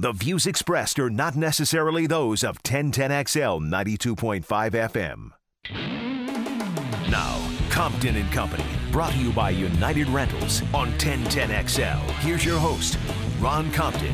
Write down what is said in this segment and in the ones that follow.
The views expressed are not necessarily those of 1010XL 92.5 FM. Now, Compton and Company, brought to you by United Rentals on 1010XL. Here's your host, Ron Compton.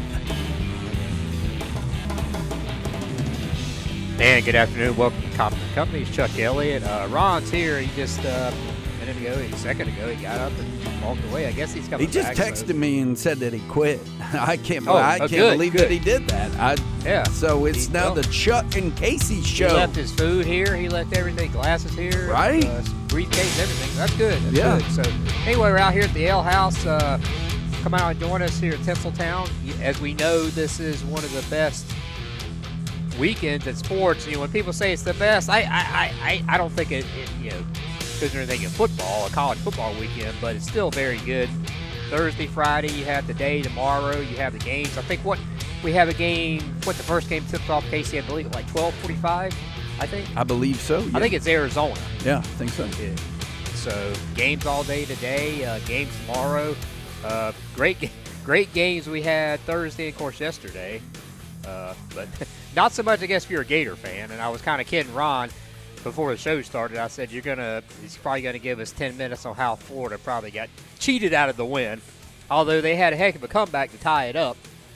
And good afternoon. Welcome to Compton and Company. It's Chuck Elliott. Ron's here. He just a second ago, he got up and walked away. I guess he's coming back. He just texted me and said that he quit. I can't good, believe good. that he did that. So it's now the Chuck and Casey show. He left his food here. He left everything, glasses here. Right. Briefcase, everything. That's good. That's good. So anyway, we're out here at the Ale House. Come out and join us here at Tinseltown. As we know, this is one of the best weekends in sports. You know, when people say it's the best, I don't think it because they're thinking football, a college football weekend, but it's still very good. Thursday, Friday, you have the day. Tomorrow, you have the games. I think we have a game. The first game tipped off, Casey, I believe, at like 12:45. I believe so. Yeah. I think it's Arizona. Yeah, I think so. Yeah. So games all day today. Games tomorrow. Great games we had Thursday, of course, yesterday. But not so much, I guess, if you're a Gator fan. And I was kind of kidding Ron before the show started. I said, he's probably going to give us 10 minutes on how Florida probably got cheated out of the win. Although they had a heck of a comeback to tie it up.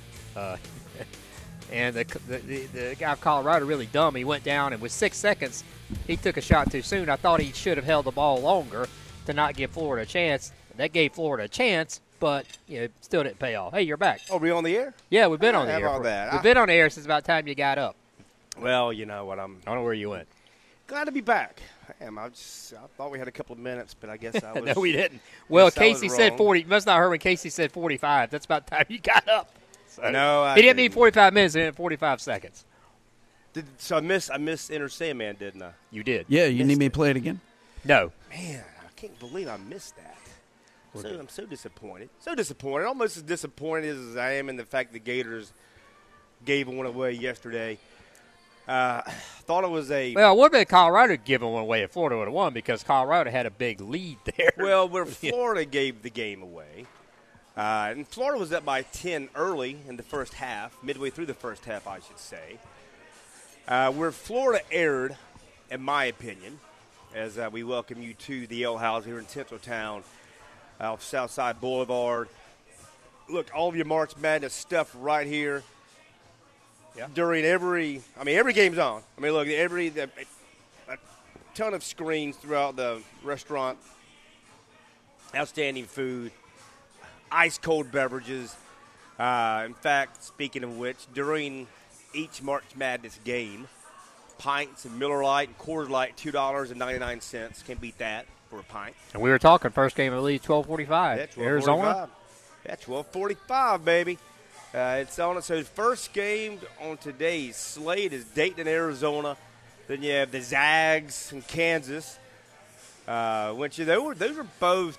And the guy of Colorado really dumb. He went down, and with 6 seconds, he took a shot too soon. I thought he should have held the ball longer to not give Florida a chance. That gave Florida a chance, but still didn't pay off. Hey, you're back. Oh, we on the air? Yeah, we've been on the air. How about that? We've been on the air since about the time you got up. Well, you know what? I don't know where you went. Glad to be back. I am. I thought we had a couple of minutes, but I guess I was. No, we didn't. Well, Casey said 40. You must not have heard when Casey said 45. That's about the time you got up. So, no, he didn't mean 45 minutes. He meant 45 seconds. So I missed Enter Sandman, didn't I? You did. Yeah, you need me to play it again? No. Man, I can't believe I missed that. I'm so disappointed. So disappointed. Almost as disappointed as I am in the fact the Gators gave one away yesterday. Thought it was Well, it would have been Colorado giving one away if Florida would have won because Colorado had a big lead there. Well, where Florida gave the game away. And Florida was up by 10 early in the first half, midway through the first half, I should say. Where Florida erred, in my opinion, as we welcome you to the Ale House here in Tinseltown off Southside Boulevard. Look, all of your March Madness stuff right here. Yeah. During every game's on. I mean, look, a ton of screens throughout the restaurant. Outstanding food. Ice-cold beverages. In fact, speaking of which, during each March Madness game, pints of Miller Lite and Coors Light, $2.99. Can't beat that for a pint. And we were talking first game of the league, 12:45. Yeah, Arizona? Yeah, 12:45, baby. It's on it. So the first game on today's slate is Dayton, Arizona. Then you have the Zags and Kansas. Which those were both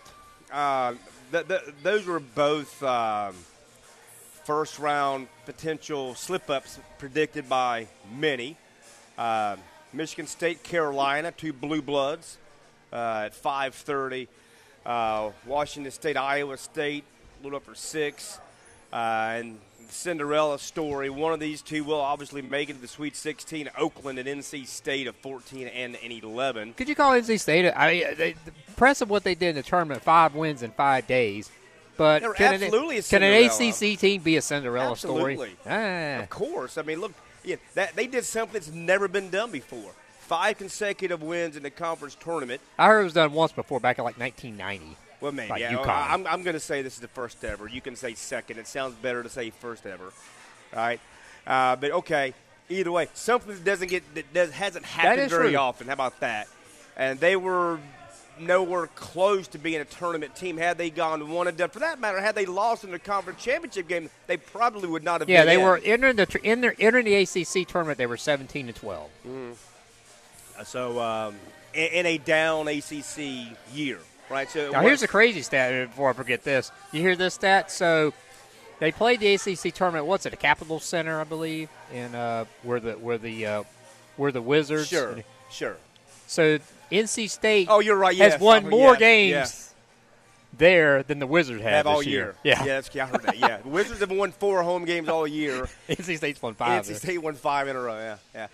first round potential slip ups predicted by many. Michigan State, Carolina, two blue bloods at 5:30. Washington State, Iowa State, a little up for 6. And the Cinderella story, one of these two will obviously make it to the Sweet 16, Oakland and NC State of 14 and 11. Could you call NC State? Impressive what they did in the tournament, 5 wins in 5 days. But can an ACC team be a Cinderella story? Of course. I mean, look, they did something that's never been done before. 5 consecutive wins in the conference tournament. I heard it was done once before, back in like 1990. Well, maybe. Like UConn. I'm going to say this is the first ever. You can say second. It sounds better to say first ever. All right? But, okay, either way, something that hasn't happened very often. How about that? And they were nowhere close to being a tournament team. Had they gone one and done, for that matter, had they lost in the conference championship game, they probably would not have been. Yeah, they were entering the ACC tournament. They were 17-12. Mm. So in a down ACC year. Right, so now here's a crazy stat before I forget this. You hear this stat? So they played the ACC tournament. What's it? A Capitol Center, I believe, in where the Wizards. Sure. So NC State. Oh, you're right. Has won more games there than the Wizards have all this year. Yeah, I heard that. Yeah, the Wizards have won 4 home games all year. NC State's won 5. NC State won 5 in a row. Yeah.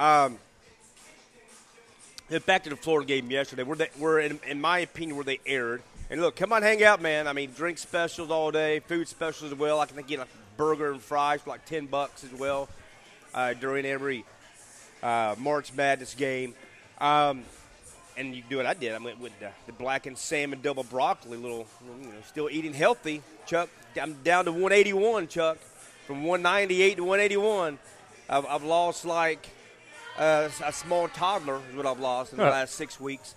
Back to the Florida game yesterday. In my opinion, where they erred. And look, come on, hang out, man. I mean, drink specials all day, food specials as well. I can get a burger and fries for like $10 as well during every March Madness game. And you do what I did. I went with the blackened salmon double broccoli, still eating healthy. Chuck, I'm down to 181, Chuck, from 198 to 181. I've lost like a small toddler is what I've lost in the last 6 weeks.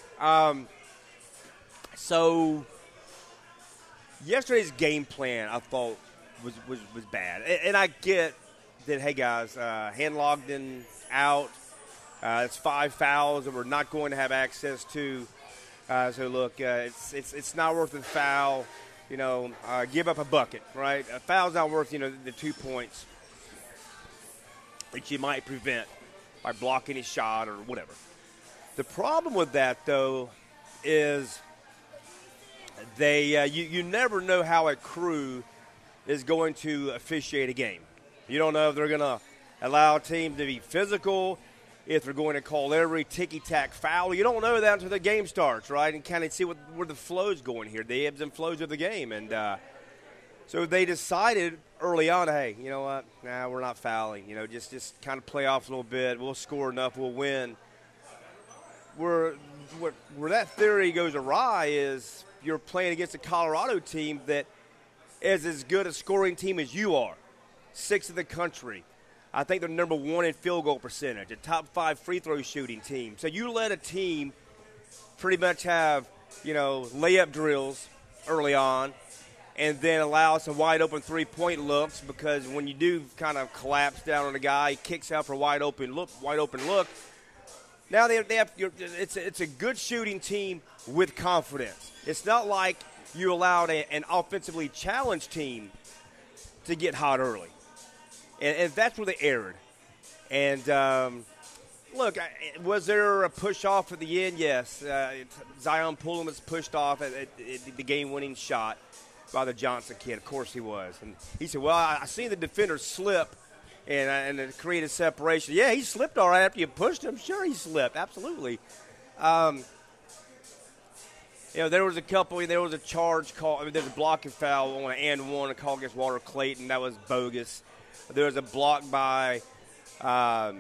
So yesterday's game plan I thought was bad. And I get that, hey, guys, Hand-Logden out. It's 5 fouls that we're not going to have access to. So, look, it's not worth the foul. Give up a bucket, right? A foul's not worth, the 2 points that you might prevent by blocking his shot or whatever. The problem with that, though, is you never know how a crew is going to officiate a game. You don't know if they're going to allow a team to be physical, if they're going to call every ticky-tack foul. You don't know that until the game starts, right, and kind of see where the flow's going here, the ebbs and flows of the game. And so they decided early on, hey, you know what, nah, we're not fouling. Just kind of play off a little bit. We'll score enough, we'll win. Where that theory goes awry is you're playing against a Colorado team that is as good a scoring team as you are, 6th in the country. I think they're number 1 in field goal percentage, a top 5 free throw shooting team. So you let a team pretty much have, layup drills early on and then allow some wide open 3-point looks, because when you do kind of collapse down on a guy, he kicks out for a wide open look. Now they have it's a good shooting team with confidence. It's not like you allowed an offensively challenged team to get hot early. And that's where they erred. And, look, was there a push-off at the end? Yes. Zion Pullen was pushed off at the game-winning shot by the Johnson kid. Of course he was. And he said, well, I seen the defender slip and it created separation. Yeah, he slipped all right after you pushed him. Sure, he slipped. Absolutely. There was a charge call. There's a blocking foul on an and one, a call against Walter Clayton. That was bogus. There was a block by Riley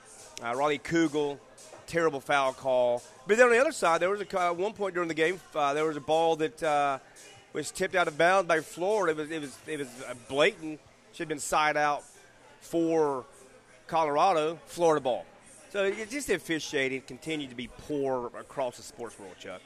Kugel, terrible foul call. But then on the other side, there was at one point during the game, there was a ball that was tipped out of bounds by Florida. It was blatant. Should have been side out for Colorado. Florida ball. So it just officiating continued to be poor across the sports world, Chuck.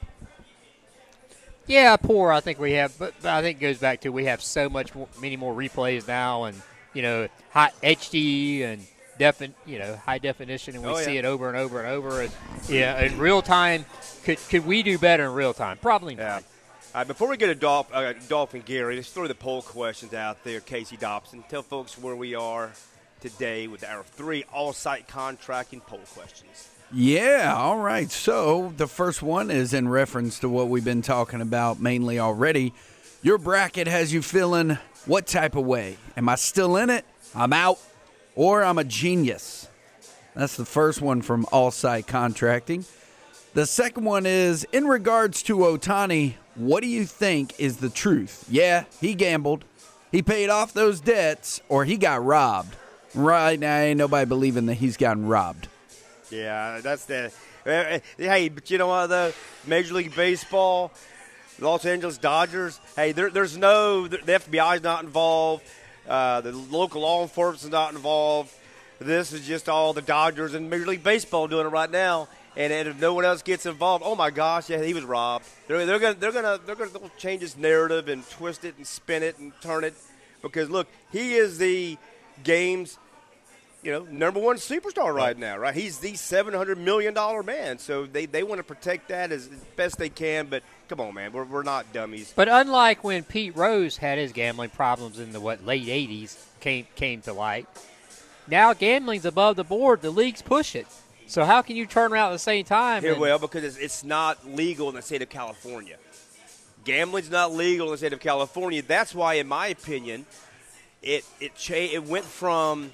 Yeah, poor. I think we have, but I think it goes back to we have so many more replays now, and high HD and high definition, and we see it over and over and over. And in real time, could we do better in real time? Probably not. Before we get to Dolphin Gary, let's throw the poll questions out there. Casey Dobson, tell folks where we are today with our 3 all-site contracting poll questions. Yeah, all right. So the first one is in reference to what we've been talking about mainly already. Your bracket has you feeling what type of way? Am I still in it? I'm out? Or I'm a genius? That's the first one from All Site Contracting. The second one is, in regards to Ohtani, what do you think is the truth? Yeah, he gambled. He paid off those debts, or he got robbed. Right now, ain't nobody believing that he's gotten robbed. Yeah, that's the hey, but you know what, though? Major League Baseball, Los Angeles Dodgers, hey, there's no – the FBI is not involved. The local law enforcement is not involved. This is just all the Dodgers and Major League Baseball doing it right now. And if no one else gets involved, oh my gosh, yeah, he was robbed. They're gonna change his narrative and twist it and spin it and turn it, because look, he is the game's number 1 superstar right now, right? He's the $700 million man, so they want to protect that as best they can. But come on, man, we're not dummies. But unlike when Pete Rose had his gambling problems in the late '80s came to light, now gambling's above the board. The leagues push it. So how can you turn around at the same time? Well, because it's not legal in the state of California. Gambling's not legal in the state of California. That's why, in my opinion, it went from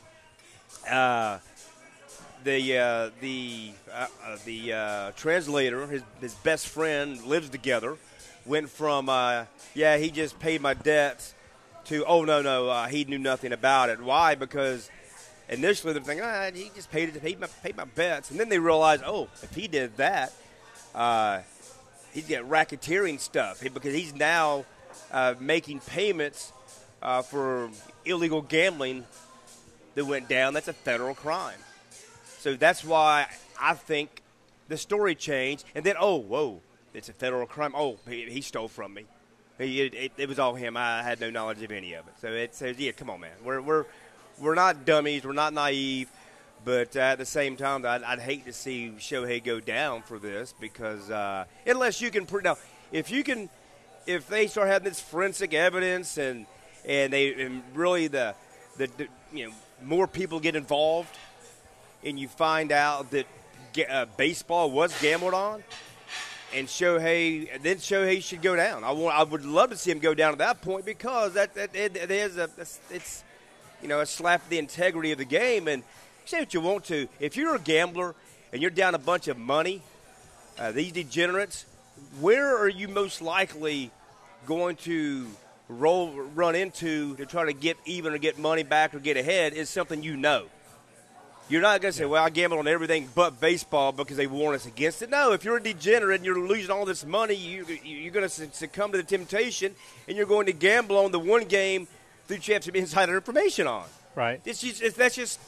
the translator, his best friend lives together, went from he just paid my debts to he knew nothing about it. Why? Because initially they're thinking he just paid my bets, and then they realize if he did that, he's got racketeering stuff because he's now making payments for illegal gambling that went down. That's a federal crime. So that's why I think the story changed. And then, it's a federal crime. He stole from me. It was all him. I had no knowledge of any of it. So it says, come on, man. We're not dummies. We're not naive. But at the same time, I'd hate to see Shohei go down for this because unless you can now, if they start having this forensic evidence and really the more people get involved, and you find out that baseball was gambled on, and Shohei should go down. I would love to see him go down at that point because it's a slap at the integrity of the game. And say what you want to, if you're a gambler and you're down a bunch of money, these degenerates, where are you most likely going to run into to try to get even or get money back or get ahead is something you know. You're not going to say, well, I gamble on everything but baseball because they warn us against it. No, if you're a degenerate and you're losing all this money, you're going to succumb to the temptation, and you're going to gamble on the one game that you have some insider information on. Right. That's just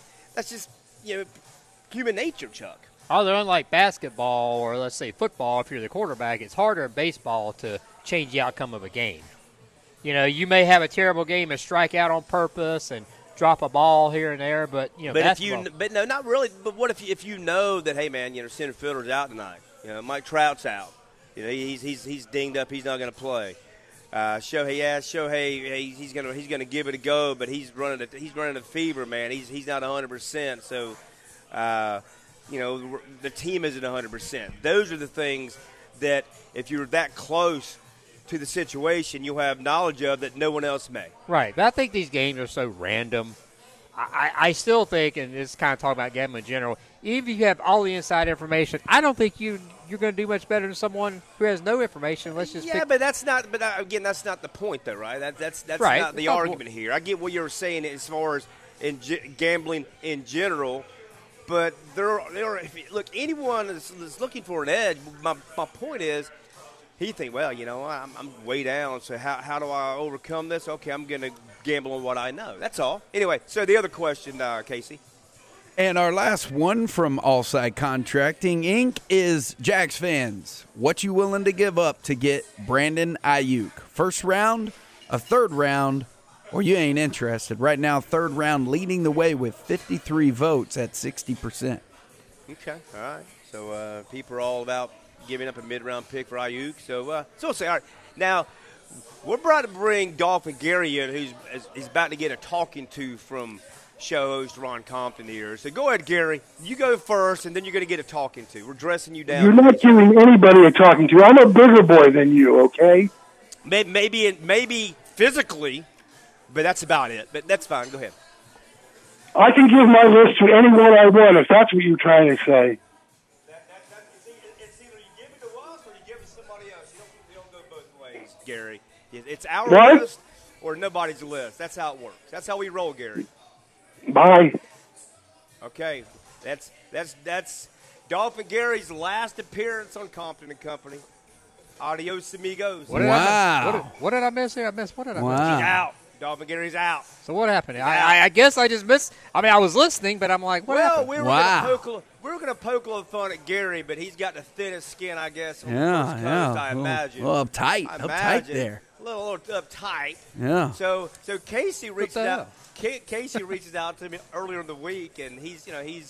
human nature, Chuck. Although unlike basketball or, let's say, football, if you're the quarterback, it's harder in baseball to change the outcome of a game. You may have a terrible game and strike out on purpose and drop a ball here and there, but no, not really. But what if you know that, hey man, center fielder's out tonight. Mike Trout's out. He's dinged up. He's not going to play. Shohei, he's gonna give it a go, but he's running a fever, man. He's not 100%. So, the team isn't 100%. Those are the things that if you're that close to the situation, you'll have knowledge of that no one else may. Right. But I think these games are so random. I still think, and it's kind of talking about gambling in general, even if you have all the inside information, I don't think you're going to do much better than someone who has no information. But that's not. But again, that's not the point, though, right? That's right. Not the argument here. I get what you're saying as far as gambling in general, but look, anyone that's looking for an edge. My point is, he think, well, I'm way down, so how do I overcome this? Okay, I'm going to gamble on what I know. That's all. Anyway, so the other question, Casey. And our last one from Allside Contracting, Inc. is Jags fans. What you willing to give up to get Brandon Ayuk? First round, a third round, or you ain't interested? Right now, third round leading the way with 53 votes at 60%. Okay, all right. So people are all about giving up a mid-round pick for Ayuk. So we'll say, all right. Now, we're about to bring Dolphin Gary in, he's about to get a talking to from show host Ron Compton here. So go ahead, Gary. You go first, and then you're going to get a talking to. We're dressing you down. You're not giving anybody a talking to. I'm a bigger boy than you, okay? Maybe physically, but that's about it. But that's fine. Go ahead. I can give my list to anyone I want, if that's what you're trying to say. It's either you give it to us or you give it to somebody else. You don't go both ways, Gary. It's our list or nobody's list. That's how it works. That's how we roll, Gary. Bye. Okay, that's Dolphin Gary's last appearance on Compton and Company. Adios, amigos. What did I miss here? What did I miss? He's out. Dolphin Gary's out. So what happened? I guess I just missed. I mean, I was listening, but I'm like, what happened? We were going to poke a little fun at Gary, but he's got the thinnest skin, I guess, on the Coast, I imagine. A little uptight there. A little uptight. Yeah. So Casey reaches out. Casey reaches out to me earlier in the week, and he's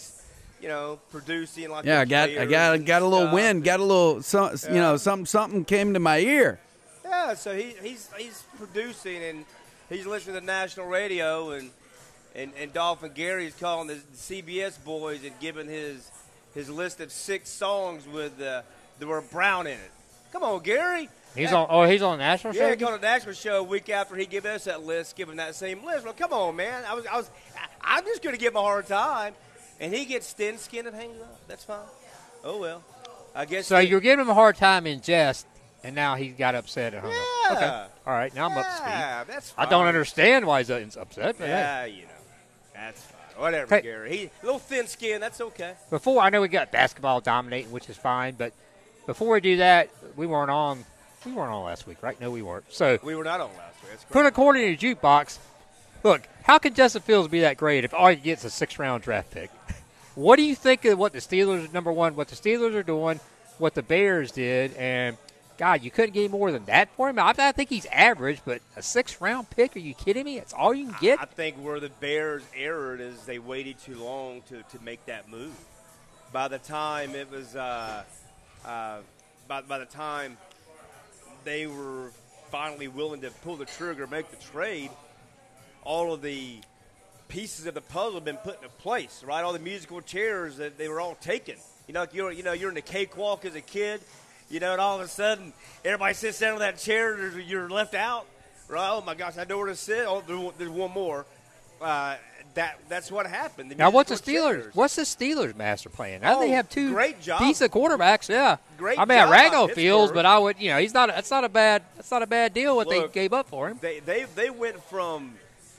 producing like I got a little wind, got a little something came to my ear. Yeah, so he's producing and he's listening to national radio and Dolphin Gary's calling the CBS boys and giving his list of 6 songs with the word Brown in it. Come on, Gary. He's on the national show? Yeah, he on a national show a week after he gave us that list, give him that same list. Well, come on, man. I'm just going to give him a hard time. And he gets thin-skinned and hangs up. That's fine. Oh, well. I guess. So you're giving him a hard time in jest, and now he got upset and hung up. Okay. All right, now I'm up to speed. That's fine. I don't understand why he's upset. But yeah, hey. you know. That's fine. Whatever, Hey. Gary. He a little thin-skinned. That's okay. Before, I know we got basketball dominating, which is fine, but before we do that, we weren't on last week, right? No, we weren't. So We were not on last week. That's put correct. a quarter in your jukebox. Look, how can Justin Fields be that great if all he gets is a 6th-round draft pick? What do you think of what the Steelers, number one, what the Steelers are doing, what the Bears did, and, God, you couldn't get more than that for him? I think he's average, but a 6th-round pick, are you kidding me? That's all you can get? I think where the Bears erred is they waited too long to make that move. By the time it was by the time they were finally willing to pull the trigger, make the trade, all of the pieces of the puzzle have been put into place, right? All the musical chairs that they were all taken. You're in the cakewalk as a kid, and all of a sudden everybody sits down on that chair, you're left out, right? Oh my gosh, I know where to sit. Oh, there's one more. That's what happened. Now, what's the Steelers' master plan? Now they have two great job. decent quarterbacks. Yeah, Great I mean, I job rag by on Fields, Pittsburgh. but I would, he's not. That's not a bad deal what Look, they gave up for him. They went from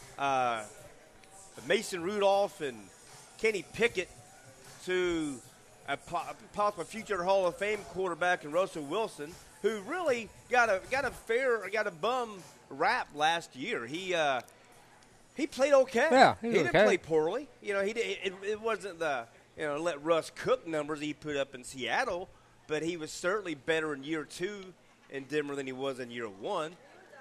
Mason Rudolph and Kenny Pickett to a possible future Hall of Fame quarterback in Russell Wilson, who really got a bum rap last year. He played okay. Yeah, he he didn't was okay. play poorly. It wasn't the let Russ cook numbers he put up in Seattle, but he was certainly better in year 2 in Denver than he was in year 1.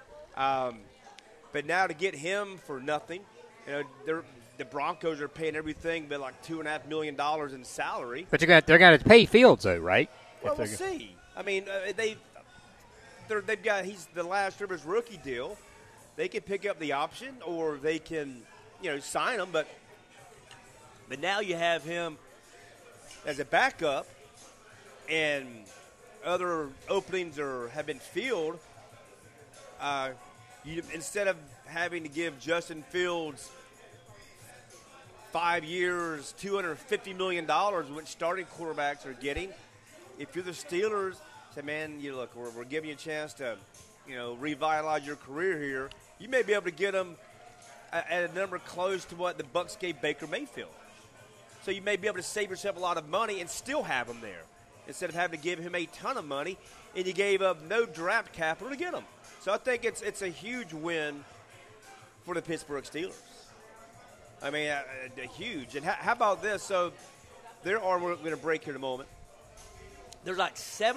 But now to get him for nothing, the Broncos are paying everything but like $2.5 million in salary. But they're going to pay Fields though, right? Well, we'll see. I mean, they've got he's the last of his rookie deal. They can pick up the option, or they can, sign him. But now you have him as a backup, and other openings have been filled. Instead of having to give Justin Fields 5 years, $250 million, which starting quarterbacks are getting, if you're the Steelers, say, man, look, we're giving you a chance to, revitalize your career here. You may be able to get them at a number close to what the Bucs gave Baker Mayfield. So you may be able to save yourself a lot of money and still have him there, instead of having to give him a ton of money, and you gave up no draft capital to get him. So I think it's a huge win for the Pittsburgh Steelers. I mean, huge. And how about this? So we're going to break here in a moment. There's like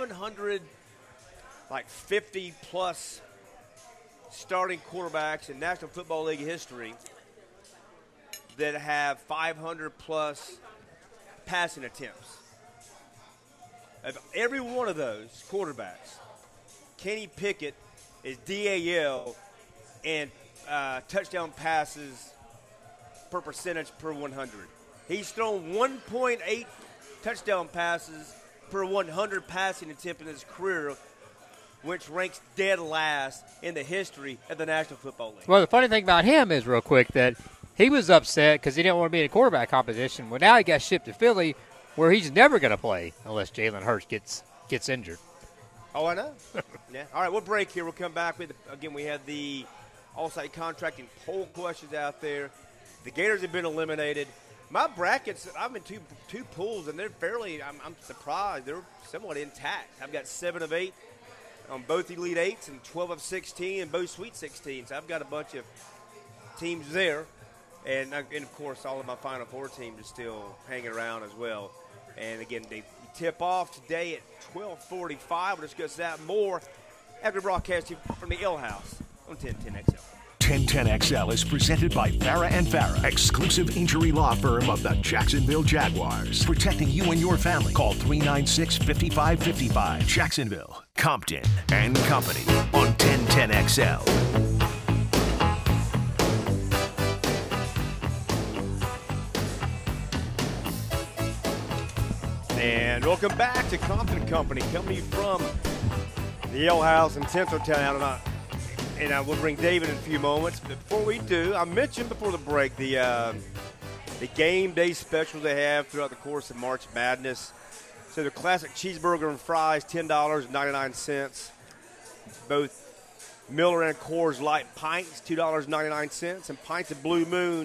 750-plus starting quarterbacks in National Football League history that have 500-plus passing attempts. Of every one of those quarterbacks, Kenny Pickett is DAL and touchdown passes per percentage per 100. He's thrown 1.8 touchdown passes per 100 passing attempt in his career, which ranks dead last in the history of the National Football League. Well, the funny thing about him is, real quick, that he was upset because he didn't want to be in a quarterback competition. Well, now he got shipped to Philly, where he's never going to play unless Jalen Hurts gets injured. Oh, I know. Yeah. All right, we'll break here. We'll come back with, again, we have the all-site contracting poll questions out there. The Gators have been eliminated. My brackets, I'm in two pools, and they're I'm surprised. They're somewhat intact. I've got 7 of 8 on both Elite 8s and 12 of 16 and both Sweet 16s. So I've got a bunch of teams there. And of course, all of my Final Four teams are still hanging around as well. And, again, they tip off today at 12:45. We'll discuss that more after broadcasting from the L House on 1010XL. 1010XL is presented by Farah and Farah, exclusive injury law firm of the Jacksonville Jaguars. Protecting you and your family. Call 396-5555. Jacksonville, Compton, and Company on 1010XL. And welcome back to Compton Company, coming from the Ale House in Tinseltown, and I will bring David in a few moments. But before we do, I mentioned before the break the game day specials they have throughout the course of March Madness. So the classic cheeseburger and fries, $10.99. Both Miller and Coors Light pints, $2.99, and pints of Blue Moon,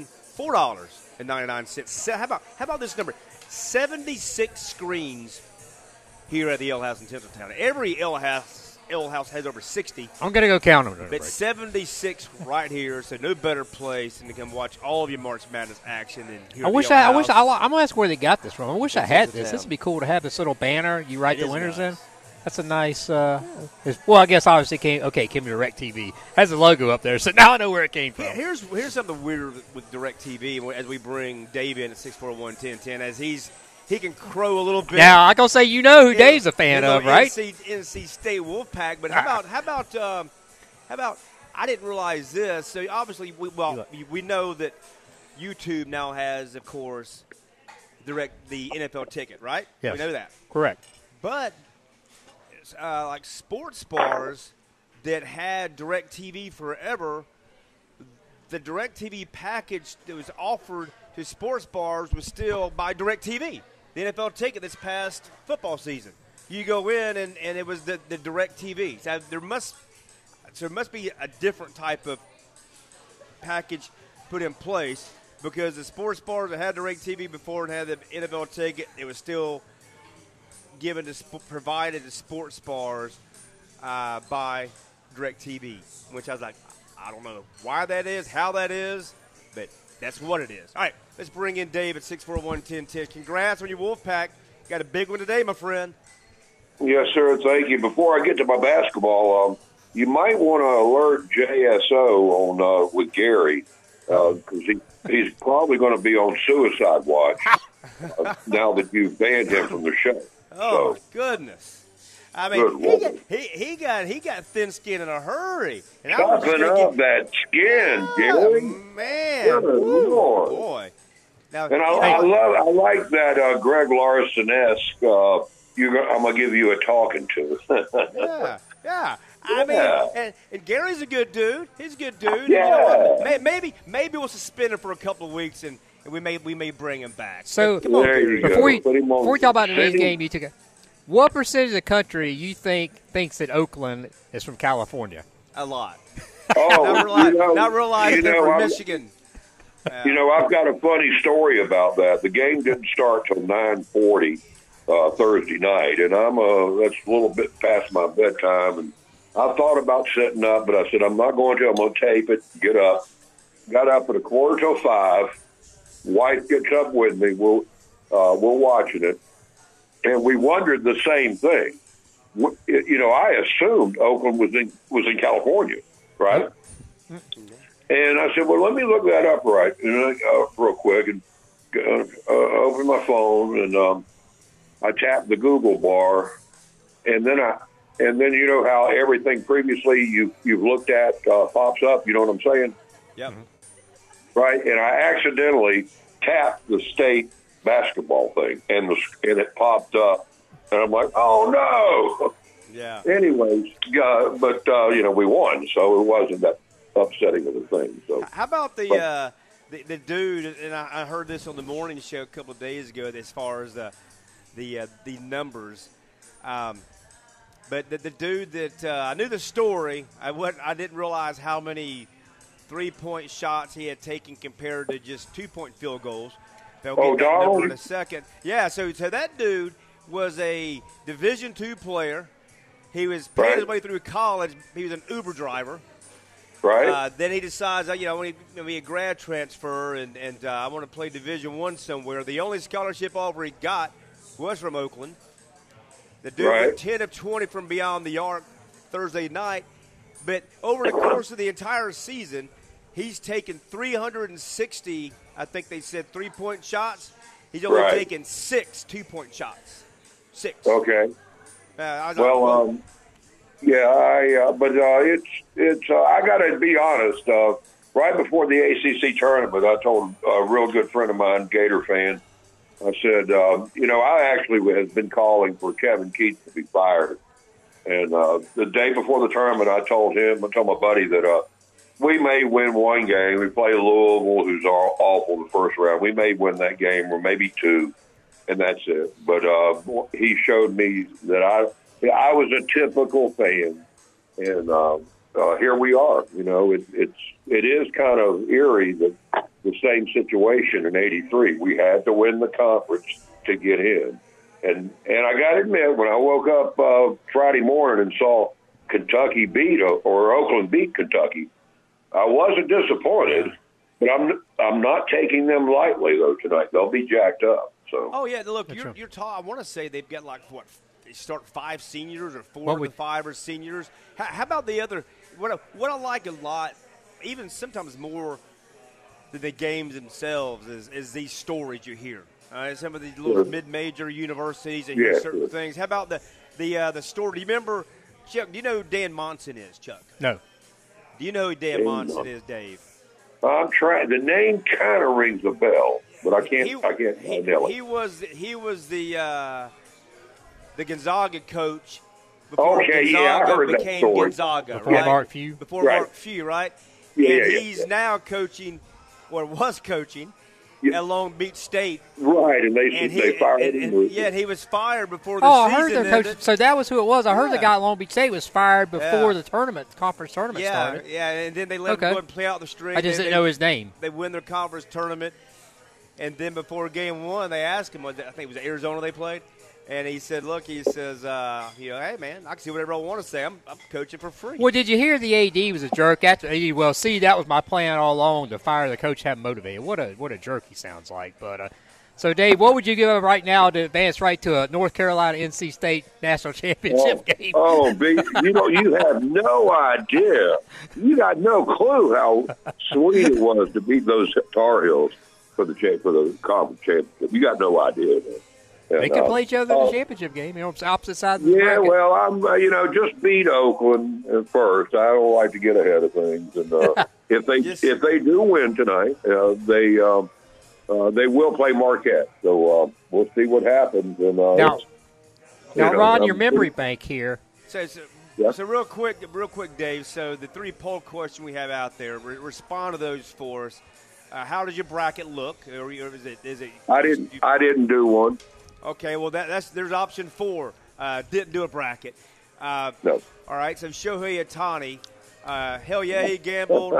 $4.99. How about this number? 76 screens here at the Ale House in Tinseltown. Every Ale House has over 60. I'm going to go count them. But 76 right here, so no better place than to come watch all of your March Madness action. And here I'm going to ask where they got this from. I wish I had this. This would be cool to have this little banner you write the winners in. That's a nice, well, I guess obviously came to DirecTV. Has the logo up there, so now I know where it came from. Here's something weird with DirecTV as we bring Dave in at 641-1010, as he can crow a little bit. Now, I can say who Dave's a fan of, right? NC State Wolfpack, but how about I didn't realize this. So obviously, we know that YouTube now has, of course, the NFL ticket, right? Yes. We know that. Correct. But like sports bars that had DirecTV forever, the DirecTV package that was offered to sports bars was still by DirecTV. The NFL ticket this past football season. You go in and it was the DirecTV. So there must be a different type of package put in place, because the sports bars that had DirecTV before and had the NFL ticket, it was still provided to sports bars by DirecTV, which I was like, I don't know why that is, how that is, but that's what it is. All right, let's bring in Dave at 641-1010. Congrats on your Wolfpack. Got a big one today, my friend. Yes, sir. Thank you. Before I get to my basketball, you might want to alert JSO on with Gary, because he's probably going to be on suicide watch now that you've banned him from the show. Oh, my goodness. I mean, he got thin skin in a hurry. And toughen up that skin, Gary. Man. Good Lord. Boy. Now, and I like that Greg Larson-esque, I'm going to give you a talking to. Yeah. I mean, and Gary's a good dude. He's a good dude. Yeah. You know, maybe we'll suspend him for a couple of weeks, and we may bring him back. So come on, before we talk about today's game, you took what percentage of the country you thinks that Oakland is from California? A lot. Oh, not realizing they're from Michigan. I've got a funny story about that. The game didn't start till 9:40 Thursday night, and that's a little bit past my bedtime, and I thought about sitting up, but I said, I'm not going to. I'm going to tape it, get up. Got up at 4:45. Wife gets up with me. We're watching it, and we wondered the same thing. I assumed Oakland was in California, right? And I said, well, let me look that up real quick, and open my phone, and I tapped the Google bar, and then you know how everything previously you've looked at pops up. You know what I'm saying? Yeah. Right, and I accidentally tapped the state basketball thing, and it popped up, and I'm like, oh no. Yeah. Anyways, but we won, so it wasn't that upsetting of a thing. So how about the dude? And I heard this on the morning show a couple of days ago, as far as the numbers. But the dude that I knew the story, I didn't realize how many 3-point shots he had taken compared to just 2-point field goals. They'll get that number in a second. Yeah, so that dude was a Division II player. He was paying his way through college. He was an Uber driver. Right. Then he decides, I want to be a grad transfer, and I want to play Division I somewhere. The only scholarship offer he got was from Oakland. The dude went 10 of 20 from beyond the arc Thursday night. But over the course of the entire season, he's taken 360, I think they said, 3-point shots. He's only taken 6 2-point shots. 6. Okay. But I got to be honest. Right before the ACC tournament, I told a real good friend of mine, Gator fan, I said, I actually have been calling for Kevin Keatts to be fired. And the day before the tournament, I told my buddy that we may win one game. We play Louisville, who's awful in the first round. We may win that game, or maybe two, and that's it. But he showed me that I was a typical fan, and here we are. You know, it is kind of eerie that the same situation in '83. We had to win the conference to get in. And I got to admit, when I woke up Friday morning and saw Kentucky or Oakland beat Kentucky, I wasn't disappointed. But I'm not taking them lightly though tonight. They'll be jacked up. So. Oh yeah, look, you're tall. I want to say they've got like what? They start 5 seniors or 4 of the 5 are seniors. How about the other? What I like a lot, even sometimes more than the games themselves, is these stories you hear. Some of these little mid-major universities and hear certain things. How about the story? Do you remember, Chuck? Do you know who Dan Monson is, Chuck? No. Do you know who Dan Monson is, Dave? I'm trying. The name kind of rings a bell, but I can't nail it. He was the Gonzaga coach. Before I Gonzaga heard that became story. Gonzaga, Before right? Mark Few. Before Mark Few, right? And he's now coaching, or was coaching, at Long Beach State. Right, and they fired him. Yeah, he was fired before the I season heard their coach. So that was who it was. I heard the guy at Long Beach State was fired before the conference tournament started. Yeah, and then they let him go and play out the string. I just didn't know his name. They win their conference tournament, and then before game 1, they asked him, I think it was Arizona they played, and he said, look, he says, hey, man, I can see whatever I want to say. I'm coaching for free. Well, did you hear the AD was a jerk? That was my plan all along, to fire the coach, have him motivated. What a jerk he sounds like. But so, Dave, what would you give up right now to advance right to a North Carolina NC State national championship game? You have no idea. You got no clue how sweet it was to beat those Tar Heels for the conference championship. You got no idea, man. They could play each other in the championship game, opposite sides of the bracket. Yeah, well, I'm, just beat Oakland at first. I don't like to get ahead of things, and if they do win tonight, they will play Marquette. So we'll see what happens. And now, Ron, your memory bank here. So real quick, Dave. So the 3 poll question we have out there, respond to those for us. How does your bracket look? Or is it? I didn't do one. Okay, well there's option 4. Didn't do a bracket. No. All right, so Shohei Ohtani, hell yeah, he gambled.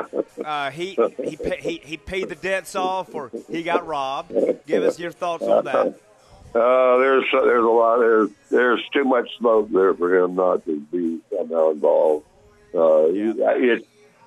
He paid the debts off, or he got robbed. Give us your thoughts on that. There's a lot. There's too much smoke there for him not to be somehow involved. I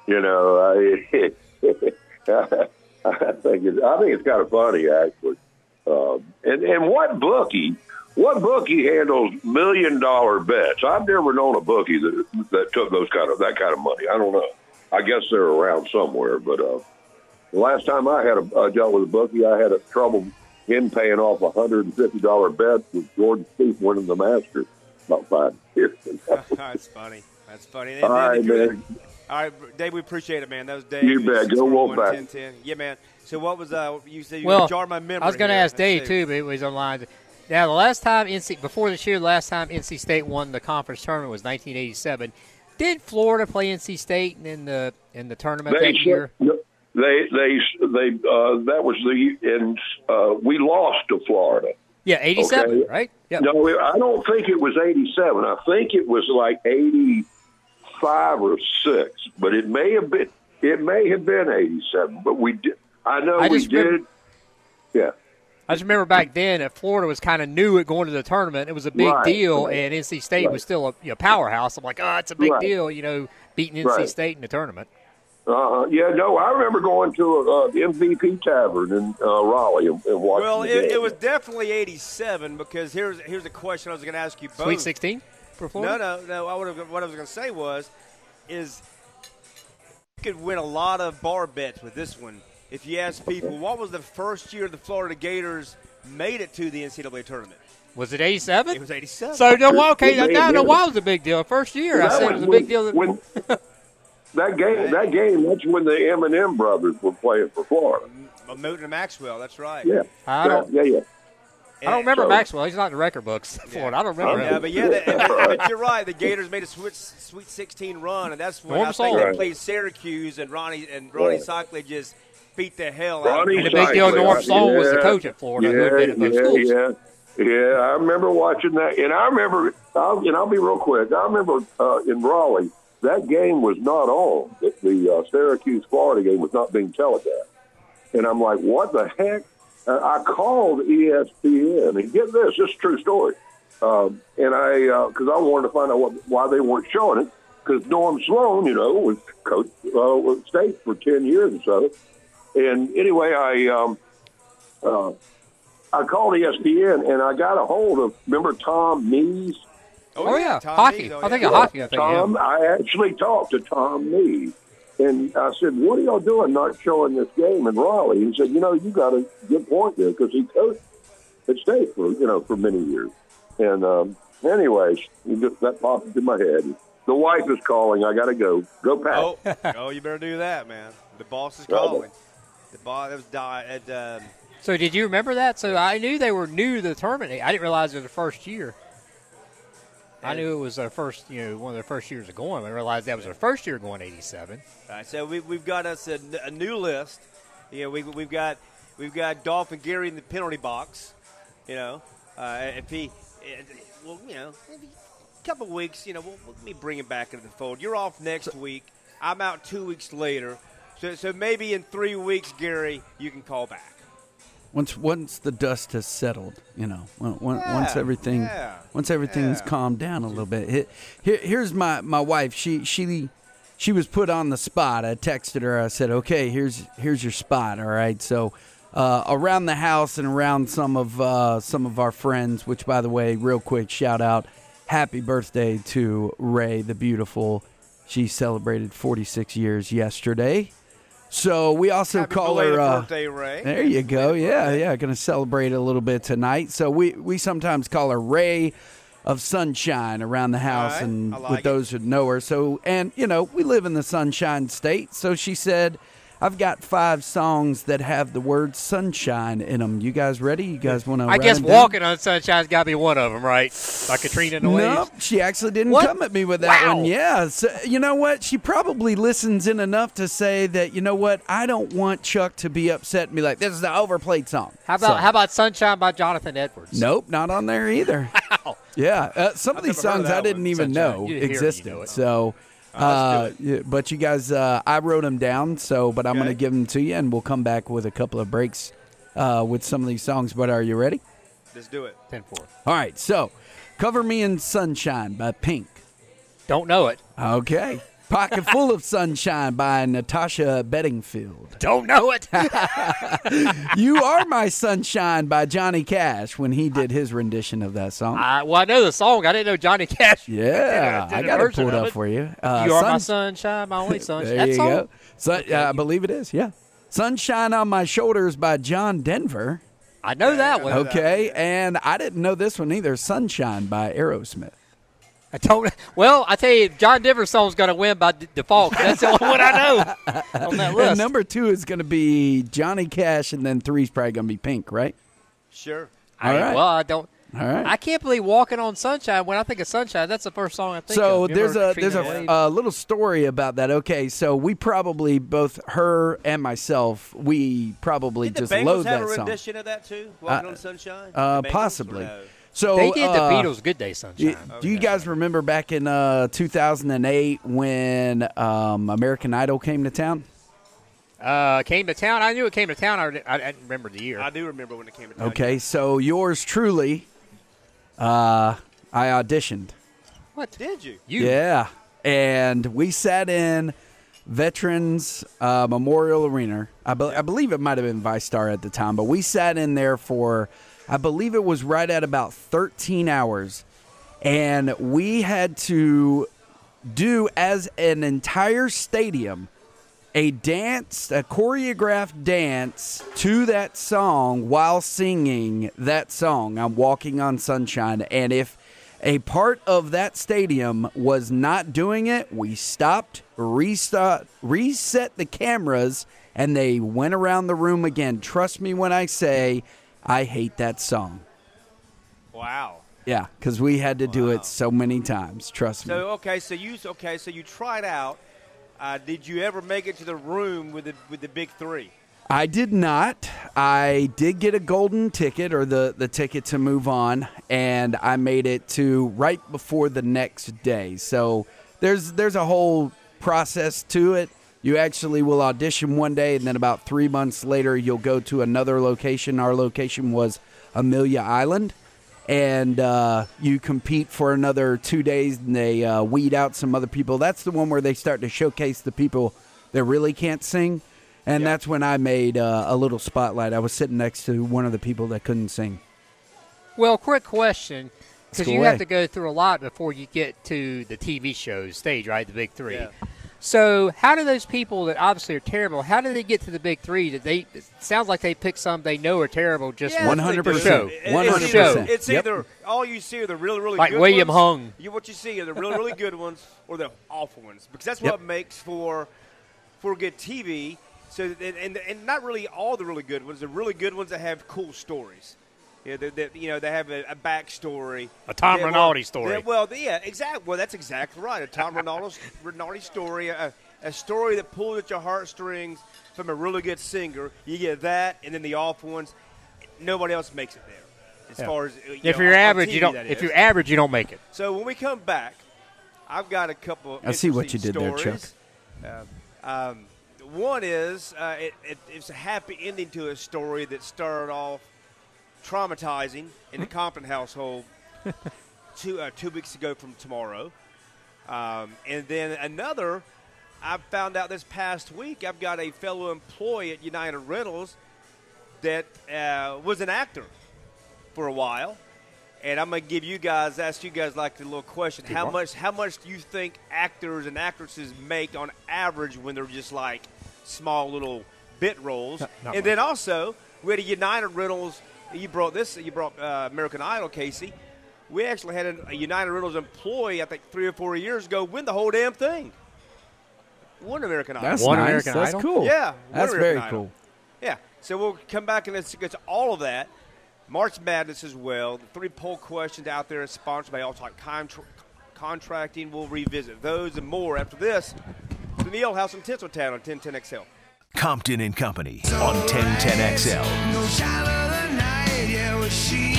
think it's kind of funny, actually. And what bookie handles $1 million bets? I've never known a bookie that took that kind of money. I don't know. I guess they're around somewhere. But the last time I had a dealt with a bookie, I had trouble him paying off a $150 bet with Jordan Spieth winning the Masters about 5 years. That's funny. All right, man. All right, Dave, we appreciate it, man. That was Dave. You bet. Go Wolfpack. 10-10. Yeah, man. So what was you said? You jarred my memory. I was going to ask Dave too, but it was online. Now, the last time NC State won the conference tournament was 1987. Did Florida play NC State in the tournament that year? We lost to Florida. Yeah, 87, right? Yep. No, I don't think it was 87. I think it was like 85 or 6, but it may have been 87. But we did. We did. Yeah. I just remember back then that Florida was kind of new at going to the tournament. It was a big deal, and NC State was still a powerhouse. I'm like, it's a big deal, beating NC State in the tournament. I remember going to the MVP Tavern in Raleigh and watching. Well, it was definitely 87 because here's a question I was going to ask you both. Sweet 16 for Florida? No. What I was going to say is you could win a lot of bar bets with this one. If you ask people, what was the first year the Florida Gators made it to the NCAA tournament? Was it 87? It was 87. So, why was a big deal? First year, I said it was a big deal. That game, that's when the M&M brothers were playing for Florida. Moton and Maxwell, that's right. Yeah. I don't I don't remember Maxwell. He's not in the record books for it. I don't remember him. But you're right. The Gators made a Sweet 16 run, and that's when Norm I think Solon. they played Syracuse, and Ronnie Cycli just beat the hell out of Ronnie them. And the big deal, Norm Solon was the coach at Florida who had been at both schools. Yeah, I remember watching that, and I remember. I'll be real quick. I remember in Raleigh, that game was not on. The Syracuse Florida game was not being telecast, and I'm like, what the heck? I called ESPN, and get this is a true story. And because I wanted to find out why they weren't showing it, because Norm Sloan, was coach with State for 10 years or so. And anyway, I called ESPN, and I got a hold of, remember Tom Mees? Oh, yeah. Tom Hockey. Mees, I think of hockey. Tom, I actually talked to Tom Mees. And I said, what are y'all doing not showing this game in Raleigh? He said, you got a good point there, because he coached at State for many years. And anyways, that popped into my head. The wife is calling. I got to go. Go, Pat. Oh, you better do that, man. The boss is calling. The boss was So did you remember that? So I knew they were new to the tournament. I didn't realize it was the first year. I knew it was their first, one of their first years of going. I realized that was their first year going 87. All right, so we've got us a new list. We've got Dolph and Gary in the penalty box. Maybe a couple of weeks. We'll be bringing back into the fold. You're off next week. I'm out 2 weeks later. So maybe in 3 weeks, Gary, you can call back. Once the dust has settled, once everything's calmed down a little bit. Here's my wife. She was put on the spot. I texted her. I said, "Okay, here's your spot. All right." So around the house and around some of our friends, which, by the way, real quick shout out, happy birthday to Ray the Beautiful. She celebrated 46 years yesterday. So we also Happy call her. Birthday, Ray. There you go. Yeah. Going to celebrate a little bit tonight. So we sometimes call her Ray of Sunshine around the house, right. and like with those who know her. So we live in the Sunshine State. So she said, I've got 5 songs that have the word sunshine in them. You guys ready? You guys want to? I guess Walking on Sunshine's got to be one of them, right? Like Katrina and the Waves. No, she actually didn't come at me with that Wow. one. Yeah. So, you know what? She probably listens in enough to say that, you know what? I don't want Chuck to be upset and be like, this is the overplayed song. How about Sunshine by Jonathan Edwards? Nope, not on there either. Wow. Yeah. Some of these never heard of songs that I didn't one. even Sunshine. know You hear it, existed. you know it. So, let's do yeah, but you guys, I wrote them down. But I'm going to give them to you, and we'll come back with a couple of breaks with some of these songs. But are you ready? Let's do it. 10-4. All right. So, Cover Me in Sunshine by Pink. Don't know it. Okay. Pocket Full of Sunshine by Natasha Bedingfield. Don't know it. You Are My Sunshine by Johnny Cash when he did his rendition of that song. I know the song. I didn't know Johnny Cash. Yeah, did I a got it version pulled of up it. for you. You are my sunshine, my only sunshine. There That you song? go. So, I believe it is, yeah. Sunshine on My Shoulders by John Denver. I know that one. Okay, and I didn't know this one either. Sunshine by Aerosmith. I tell you, John Denver's song's going to win by default. That's the only one I know on that list. And number 2 is going to be Johnny Cash, and then 3 is probably going to be Pink, right? Sure. All right. Well, I don't. All right. I can't believe Walking on Sunshine. When I think of Sunshine, that's the first song I think So of. there's Remember a little story about that. Okay, so we probably, both her and myself, we probably Did the just Bengals load have that a song. rendition of that too? Walking on Sunshine? The Bengals, Possibly. or no? So They did the Beatles' Good Day Sunshine. Do you guys remember back in 2008 when American Idol came to town? Came to town. I knew it came to town. I didn't remember the year. I do remember when it came to town. Okay, so yours truly, I auditioned. What? Did you? Yeah, and we sat in Veterans Memorial Arena. I believe it might have been ViStar at the time, but we sat in there for, I believe it was right at about 13 hours, and we had to do as an entire stadium a choreographed dance to that song while singing that song, I'm Walking on Sunshine. And if a part of that stadium was not doing it, we stopped, reset the cameras, and they went around the room again. Trust me when I say I hate that song. Wow. Yeah, because we had to do it so many times. Trust me. So you tried out. Did you ever make it to the room with the big three? I did not. I did get a golden ticket, or the ticket to move on, and I made it to right before the next day. So there's a whole process to it. You actually will audition one day, and then about 3 months later, you'll go to another location. Our location was Amelia Island, and you compete for another 2 days, and they weed out some other people. That's the one where they start to showcase the people that really can't sing. And that's when I made a little spotlight. I was sitting next to one of the people that couldn't sing. Well, quick question, because you away. have to go through a lot before you get to the TV shows stage, right, the big three. Yeah. So how do those people that obviously are terrible, how do they get to the big three? It sounds like they pick some they know are terrible just Yeah, 100%. show. 100%. It's Yep. either all you see are the really, really Like good William ones. Hung. What you see are the really, really good ones or the awful ones, because that's what makes for good TV. So and not really all the really good ones. The really good ones that have cool stories. Yeah, they have a backstory. A Tom Yeah, Rinaldi story. Exactly. Well, that's exactly right. A Tom Rinaldi story, a story that pulls at your heartstrings from a really good singer. You get that, and then the awful ones. Nobody else makes it there. As far as If you're on average, TV, you don't. that If is. you're average, you don't make it. So when we come back, I've got a couple of I see what you interesting did there, stories. One is it's a happy ending to a story that started off traumatizing in the Compton household 2 weeks ago from tomorrow. And then another, I found out this past week, I've got a fellow employee at United Rentals that was an actor for a while. And I'm going to ask you guys like a little question. How much do you think actors and actresses make on average when they're just like small little bit roles? Not And much. then also, we had a United Rentals. You brought American Idol, Casey. We actually had a United Rentals employee, I think 3 or 4 years ago, win the whole damn thing. Won American Idol. That's One nice. American That's Idol? cool. Yeah, That's one very American Idol. cool. Yeah, so we'll come back and let's get to all of that. March Madness as well. The 3 poll questions out there is sponsored by All Talk Contracting. We'll revisit those and more after this. From the Ale House in Tinseltown on 1010XL. Compton and Company on 1010XL. No child of the night, yeah, was she.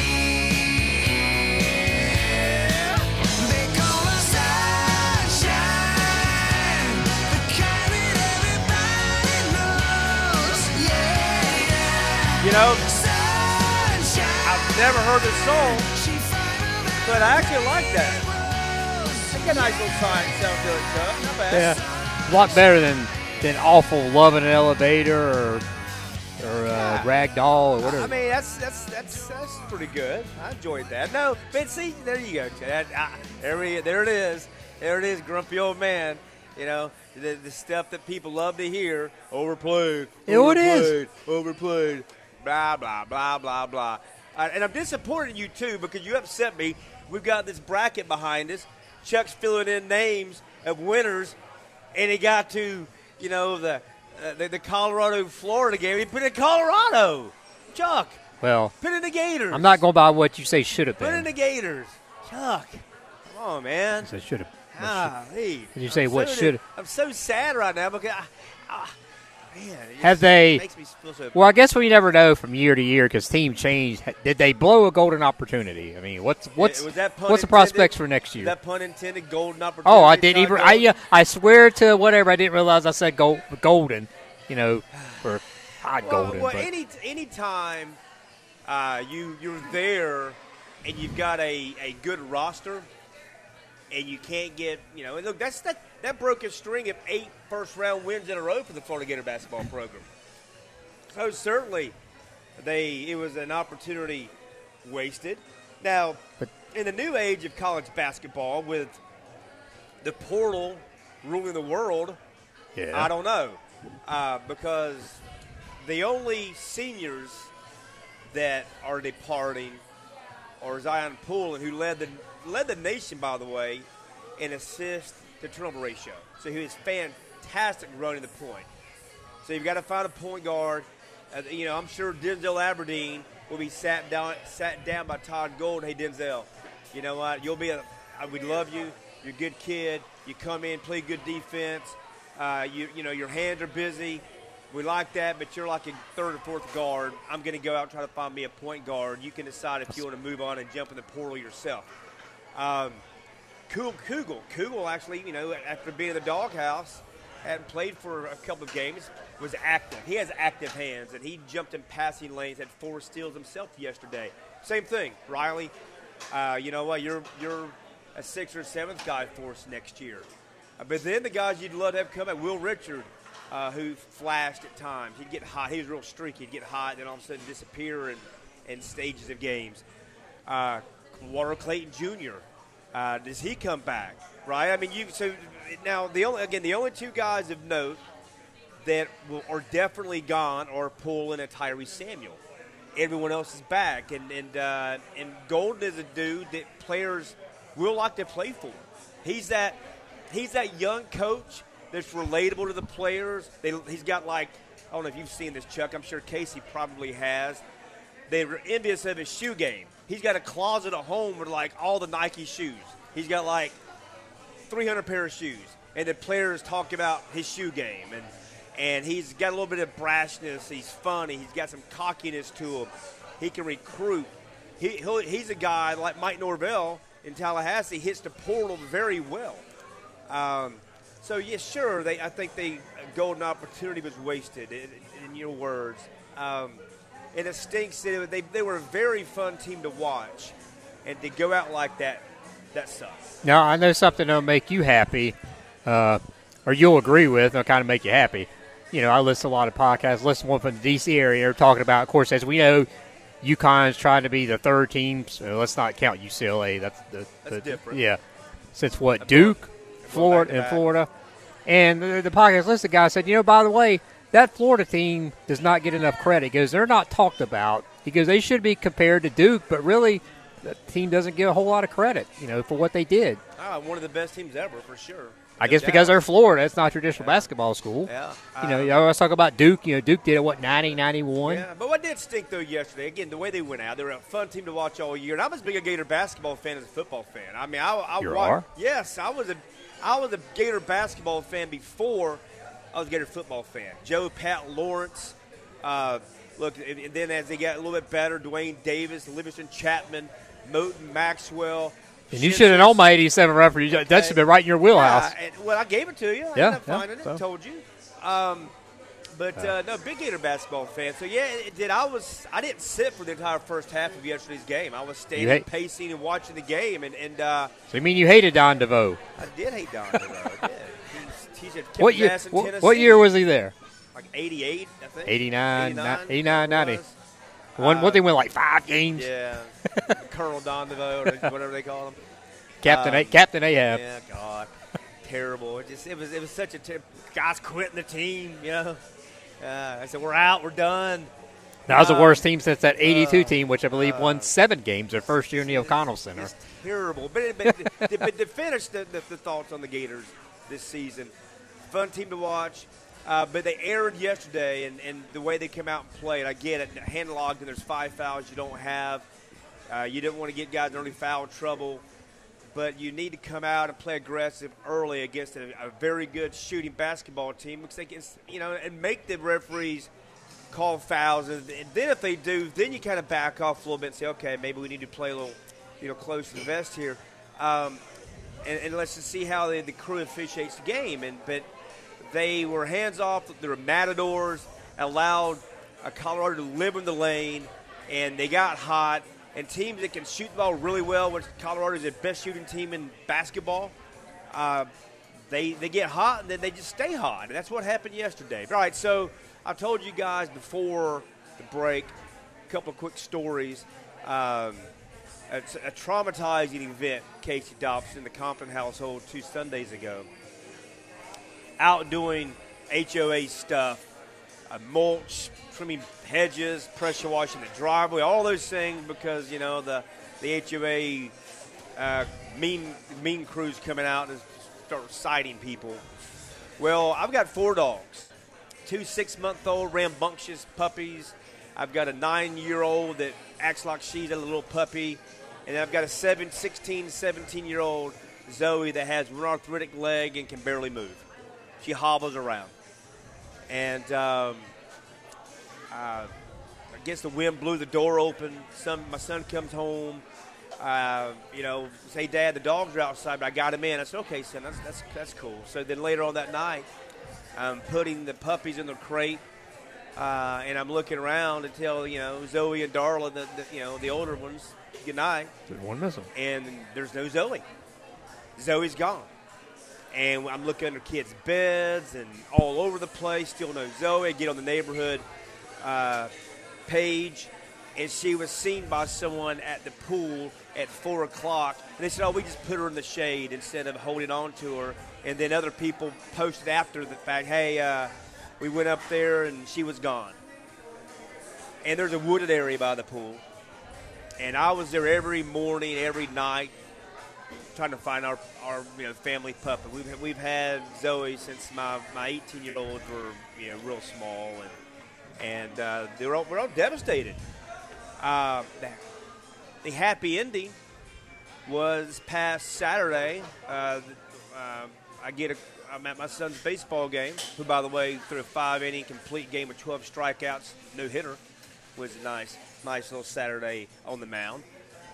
They call her sunshine, the kind that everybody knows, yeah. You know, Sunshine. I've never heard this song, She found her but I actually like that. It's a nice little sound to it, Chuck. Not bad. Yeah, a lot better than awful Love in an Elevator or Rag Doll or whatever. I mean, that's pretty good. I enjoyed that. No, but see, there you go. There it is. There it is, grumpy old man. You know, the stuff that people love to hear. Overplayed. Yeah, it is. Overplayed. Blah, blah, blah, blah, blah. And I'm disappointed in you, too, because you upset me. We've got this bracket behind us. Chuck's filling in names of winners, and he got to, you know, the Colorado-Florida game. He put in Colorado. Chuck, Well, put in the Gators. I'm not going by what you say should have Put in been. the Gators. Chuck, come on, man. I should have. Hey, Did you say what should- I'm so sad right now because, man, it Have just they- makes me feel so. Well, I guess we never know from year to year because team change. Did they blow a golden opportunity? I mean, what's Was that pun the intended? prospects for next year? That pun intended, golden opportunity. Oh, I didn't even. Chuck? I swear to whatever. I didn't realize I said golden. You know, for not golden. Well, but any time you're there and you've got a good roster and you can't get, you know, and look, that broke a string of 8 first-round wins in a row for the Florida Gator basketball program. So certainly it was an opportunity wasted. Now, in the new age of college basketball with the portal ruling the world, yeah. I don't know, because the only seniors that are departing are Zion Poole, who led the nation, by the way, in assist to turnover ratio. So he was fantastic running the point. So you've got to find a point guard. You know, I'm sure Denzel Aberdeen will be sat down by Todd Gold. Hey, Denzel, you know what? We love you. You're a good kid. You come in, play good defense. You know, your hands are busy. We like that, but you're like a third or fourth guard. I'm going to go out and try to find me a point guard. You can decide if you want to move on and jump in the portal yourself. Kugel actually, you know, after being in the doghouse, hadn't played for a couple of games, was active. He has active hands, and he jumped in passing lanes, had 4 steals himself yesterday. Same thing, Riley. You know what? You're a 6th or 7th guy for us next year. But then the guys you'd love to have come back, Will Richard, who flashed at times. He'd get hot. He was real streaky. He'd get hot, and then all of a sudden disappear in stages of games. Walter Clayton Jr., does he come back? Right? I mean, now the only 2 guys of note that are definitely gone are Poole and Tyree Samuel. Everyone else is back, and Golden is a dude that players will like to play for. He's that young coach that's relatable to the players. He's got, like, I don't know if you've seen this, Chuck. I'm sure Casey probably has. They were envious of his shoe game. He's got a closet at home with, like, all the Nike shoes. He's got, like, 300 pair of shoes. And the players talk about his shoe game. And he's got a little bit of brashness. He's funny. He's got some cockiness to him. He can recruit. He's a guy like Mike Norvell in Tallahassee, hits the portal very well. So, yeah, sure, I think the golden opportunity was wasted, in your words. And it stinks that they were a very fun team to watch. And to go out like that sucks. Now, I know something that'll make you happy, or you'll agree with, it'll kind of make you happy. You know, I listen to a lot of podcasts, listen to one from the D.C. area. They're talking about, of course, as we know, UConn's trying to be the 3rd team. So let's not count UCLA. That's different. Yeah. Since what? Duke, Florida. And the podcast listening guy said, you know, by the way, that Florida team does not get enough credit. He goes, they're not talked about. He goes, they should be compared to Duke, but really the team doesn't get a whole lot of credit, you know, for what they did. One of the best teams ever, for sure. I guess because they're Florida. It's not a traditional basketball school. Yeah. You know, you always talk about Duke. You know, Duke did it, 90, 91? Yeah, but what did stink, though, yesterday, again, the way they went out, they were a fun team to watch all year. And I'm as big a Gator basketball fan as a football fan. I mean, You are? Yes, I was a Gator basketball fan before I was a Gator football fan. Joe, Pat Lawrence. Look, and then as they got a little bit better, Dwayne Davis, Livingston Chapman, Moten Maxwell. And you should have known my 87 referee. That should have been right in your wheelhouse. Yeah, well, I gave it to you. I ended up finding it. Told you. No, big Gator basketball fan. So, yeah, I didn't sit for the entire first half of yesterday's game. I was standing, pacing, and watching the game. So you mean you hated Don DeVoe? I did hate Don DeVoe. I did. He's at What year was he there? Like 88, I think. 89, 90. What they win, like 5 games? Yeah. Colonel Don DeVoe, or whatever they call him. Captain Ahab. Yeah, God. Terrible. It was such a guys quitting the team, you know. I said, we're out, we're done. That was the worst team since that 82 team, which I believe won 7 games their first year in the O'Connell Center. It's terrible. But to finish the thoughts on the Gators this season, fun team to watch. But they erred yesterday, and the way they come out and played, I get it. Hand logged, and there's 5 fouls you don't have. You didn't want to get guys in early foul trouble. But you need to come out and play aggressive early against a very good shooting basketball team, because they can, and make the referees call fouls. And then if they do, then you kind of back off a little bit and say, okay, maybe we need to play a little, close to the vest here. And let's just see how the crew officiates the game. But they were hands off. They were matadors, allowed Colorado to live in the lane, and they got hot. And teams that can shoot the ball really well, which Colorado is the best shooting team in basketball, they get hot, and then they just stay hot. And that's what happened yesterday. All right, so I told you guys before the break a couple of quick stories. It's a traumatizing event, Casey Dobson, in the Compton household 2 Sundays ago. Out doing HOA stuff, mulch, trimming hedges, pressure washing the driveway, all those things because, the HOA mean crews coming out and start citing people. Well, I've got 4 dogs, 2 6-month-old rambunctious puppies, I've got a 9-year-old that acts like she's a little puppy. And I've got a 16, 17-year-old Zoe that has one arthritic leg and can barely move. She hobbles around. And I guess the wind blew the door open. My son comes home. Say, Dad, the dogs are outside, but I got him in. I said, okay, son, that's cool. So then later on that night, I'm putting the puppies in the crate, and I'm looking around to tell, Zoe and Darla, the older ones, good night. There's one missing. And there's no Zoe. Zoe's gone. And I'm looking under kids' beds and all over the place, still no Zoe. I get on the neighborhood page, and she was seen by someone at the pool at 4 o'clock. And they said, we just put her in the shade instead of holding on to her. And then other people posted after the fact, hey, we went up there and she was gone. And there's a wooded area by the pool. And I was there every morning, every night, trying to find our family puppy. We've had Zoe since my 18-year-olds were real small, and we're all devastated. The happy ending was past Saturday. I'm at my son's baseball game, who, by the way, threw a 5-inning complete game with 12 strikeouts, no hitter. Was a nice little Saturday on the mound.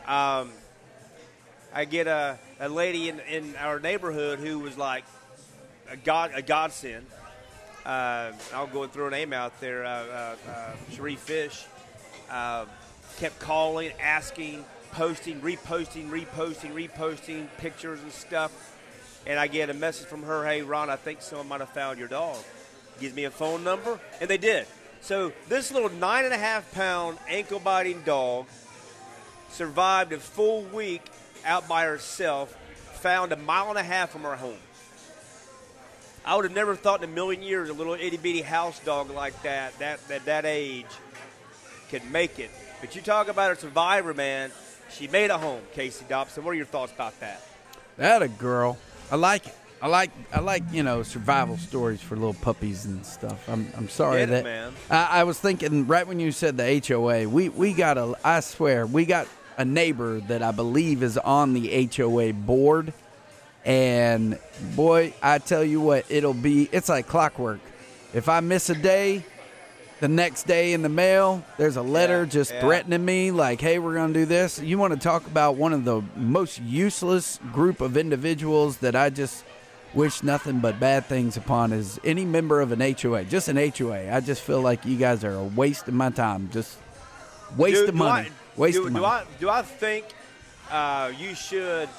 I get a lady in our neighborhood who was like a godsend. I'll go and throw her name out there. Cherie Fish kept calling, asking, posting, reposting pictures and stuff. And I get a message from her, hey, Ron, I think someone might have found your dog. Gives me a phone number, and they did. So this little 9.5-pound ankle-biting dog survived a full week out by herself, found 1.5 miles from her home. I would have never thought in a million years a little itty-bitty house dog like that age could make it. But you talk about a survivor, man. She made a home, Casey Dobson. What are your thoughts about that? That a girl. I like it. I like survival stories for little puppies and stuff. I'm sorry Get it, that man. I was thinking right when you said the HOA, we got a neighbor that I believe is on the HOA board, and boy, I tell you what, it's like clockwork. If I miss a day, the next day in the mail, there's a letter threatening me like, hey, we're going to do this. You want to talk about one of the most useless group of individuals that I just wish nothing but bad things upon is any member of an HOA, just an HOA. I just feel like you guys are a waste of my time, just waste of money. Do I think you should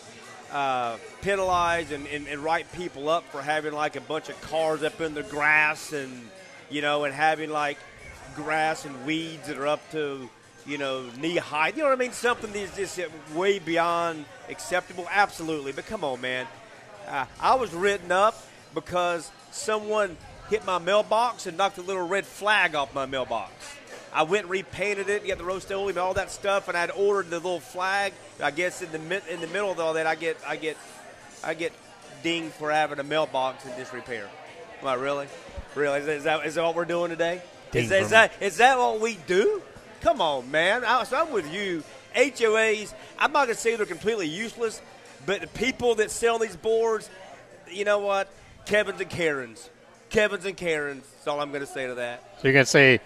penalize and write people up for having like a bunch of cars up in the grass and having like grass and weeds that are up to knee height? You know what I mean? Something that's just way beyond acceptable. Absolutely, but come on, man. I was written up because someone hit my mailbox and knocked a little red flag off my mailbox. I went and repainted it, got the Rust-Oleum and all that stuff, and I'd ordered the little flag. I guess in the middle of all that, I get dinged for having a mailbox in disrepair. Am I really? Really? Is that what we're doing today? Is that what we do? Come on, man. I'm with you. HOAs, I'm not going to say they're completely useless, but the people that sell these boards, you know what? Kevins and Karens. That's all I'm going to say to that. So you're going to say,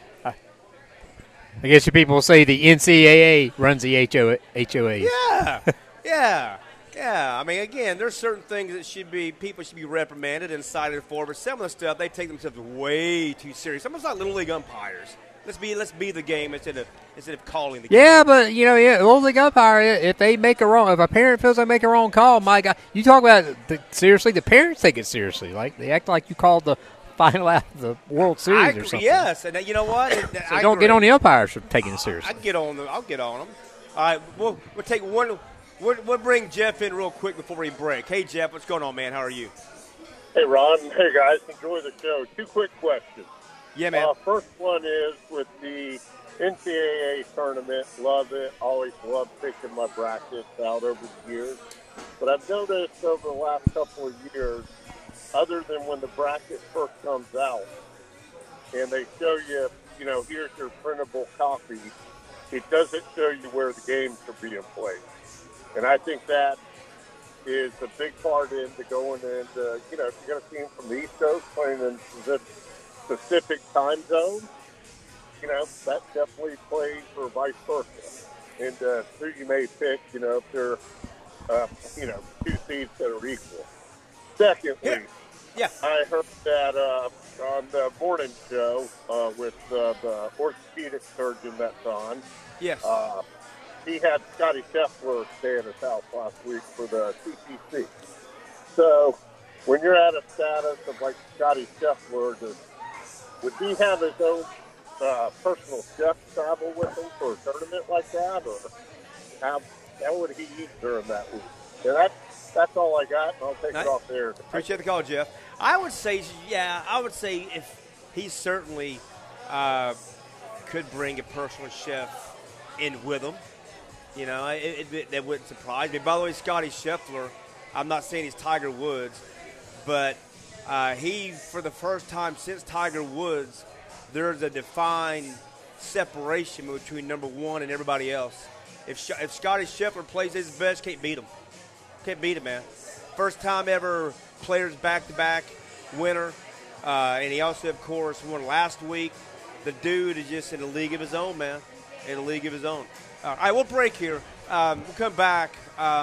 I guess your people will say the NCAA runs the HOAs. Yeah. I mean, again, there's certain things that people should be reprimanded and cited for, but some of the stuff, they take themselves way too serious. Almost like Little League umpires. Let's be the game instead of calling the game. Yeah, but Little League umpire, if a parent feels they make a wrong call, my God, you talk about seriously, the parents take it seriously. Like they act like you called the final out of the World Series or something. Yes, and you know what? So don't get on the umpires for taking it seriously. I'll get on them. All right, we'll take one. We'll bring Jeff in real quick before we break. Hey, Jeff, what's going on, man? How are you? Hey, Ron. Hey, guys. Enjoy the show. 2 quick questions. Yeah, man. First one is with the NCAA tournament. Love it. Always love picking my brackets out over the years. But I've noticed over the last couple of years, other than when the bracket first comes out, and they show you here's your printable copy, it doesn't show you where the games are being played. And I think that is a big part into going into, if you're going to see them from the East Coast playing in specific time zones, that definitely plays for vice versa. And who you may pick, if they're, two seeds that are equal. Secondly, Yeah. I heard that on the morning show with the orthopedic surgeon that's on. Yes. He had Scotty Scheffler stay at his house last week for the CPC. So when you're at a status of like Scotty Scheffler, would he have his own personal chef travel with him for a tournament like that, or how would he eat during that week? Yeah, that's all I got, and I'll take it off there. Appreciate the call, Jeff. I would say if he certainly could bring a personal chef in with him, that wouldn't surprise me. By the way, Scotty Scheffler, I'm not saying he's Tiger Woods, but he, for the first time since Tiger Woods, there's a defined separation between number one and everybody else. If Scotty Scheffler plays his best, can't beat him. Can't beat him, man. First time ever players back-to-back winner. And he also, of course, won last week. The dude is just in a league of his own, man. In a league of his own. All right, we'll break here. We'll come back.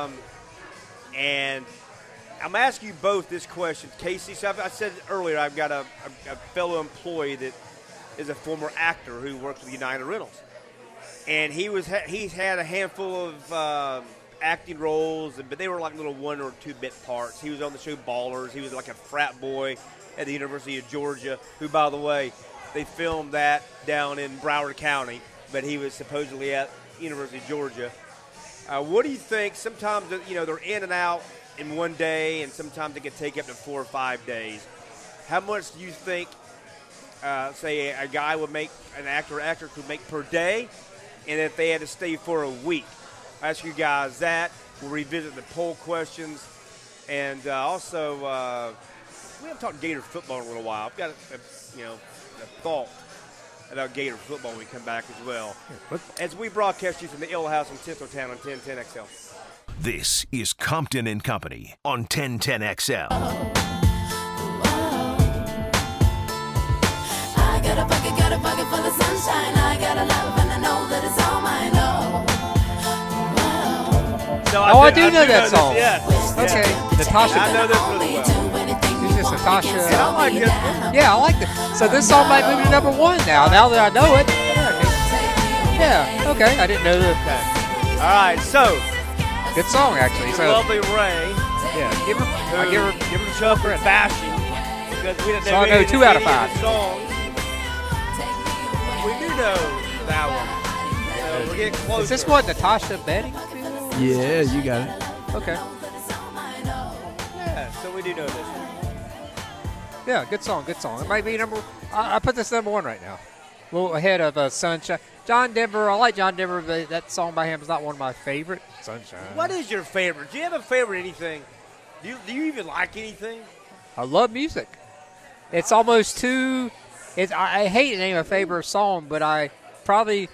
And I'm asking you both this question. Casey, so I said earlier I've got a fellow employee that is a former actor who works with United Rentals. And he's had a handful of acting roles, but they were like little 1 or 2 bit parts. He was on the show Ballers. He was like a frat boy at the University of Georgia, who, by the way, they filmed that down in Broward County, but he was supposedly at University of Georgia. What do you think? Sometimes, they're in and out in one day, and sometimes it can take up to 4 or 5 days. How much do you think, say, a guy would make, an actor or actress would make per day, and if they had to stay for a week? I ask you guys that. We'll revisit the poll questions. And also, we haven't talked Gator football in a little while. I've got a thought about Gator football when we come back as well. As we broadcast you from the Ale House in Tinseltown on 1010XL. This is Compton and Company on 1010XL. I got a pocket full of sunshine. I got a love and I know that it's all mine. No, I do know that song. Yes. Okay. Natasha. I know this really well. Who's this, Natasha? And I like it. Yeah, I like it. So this song might move to number 1 now that I know it. Yeah, okay. I didn't know that. All right, so. Good song, actually. So, Lovely Ray. yeah, give her Chuck and bashing. Because we didn't So I know know 2 out of 5. songs. We do know that one. We're getting closer. Is this what Natasha Betty? Yeah, you got it. Okay. Yeah, so we do know this one. Yeah, good song, good song. It might be number. I put this number 1 right now. A little ahead of Sunshine. John Denver. I like John Denver, but that song by him is not one of my favorite. Sunshine. What is your favorite? Do you have a favorite anything? Do you even like anything? I love music. It's almost too. I hate to name a favorite song, but I probably,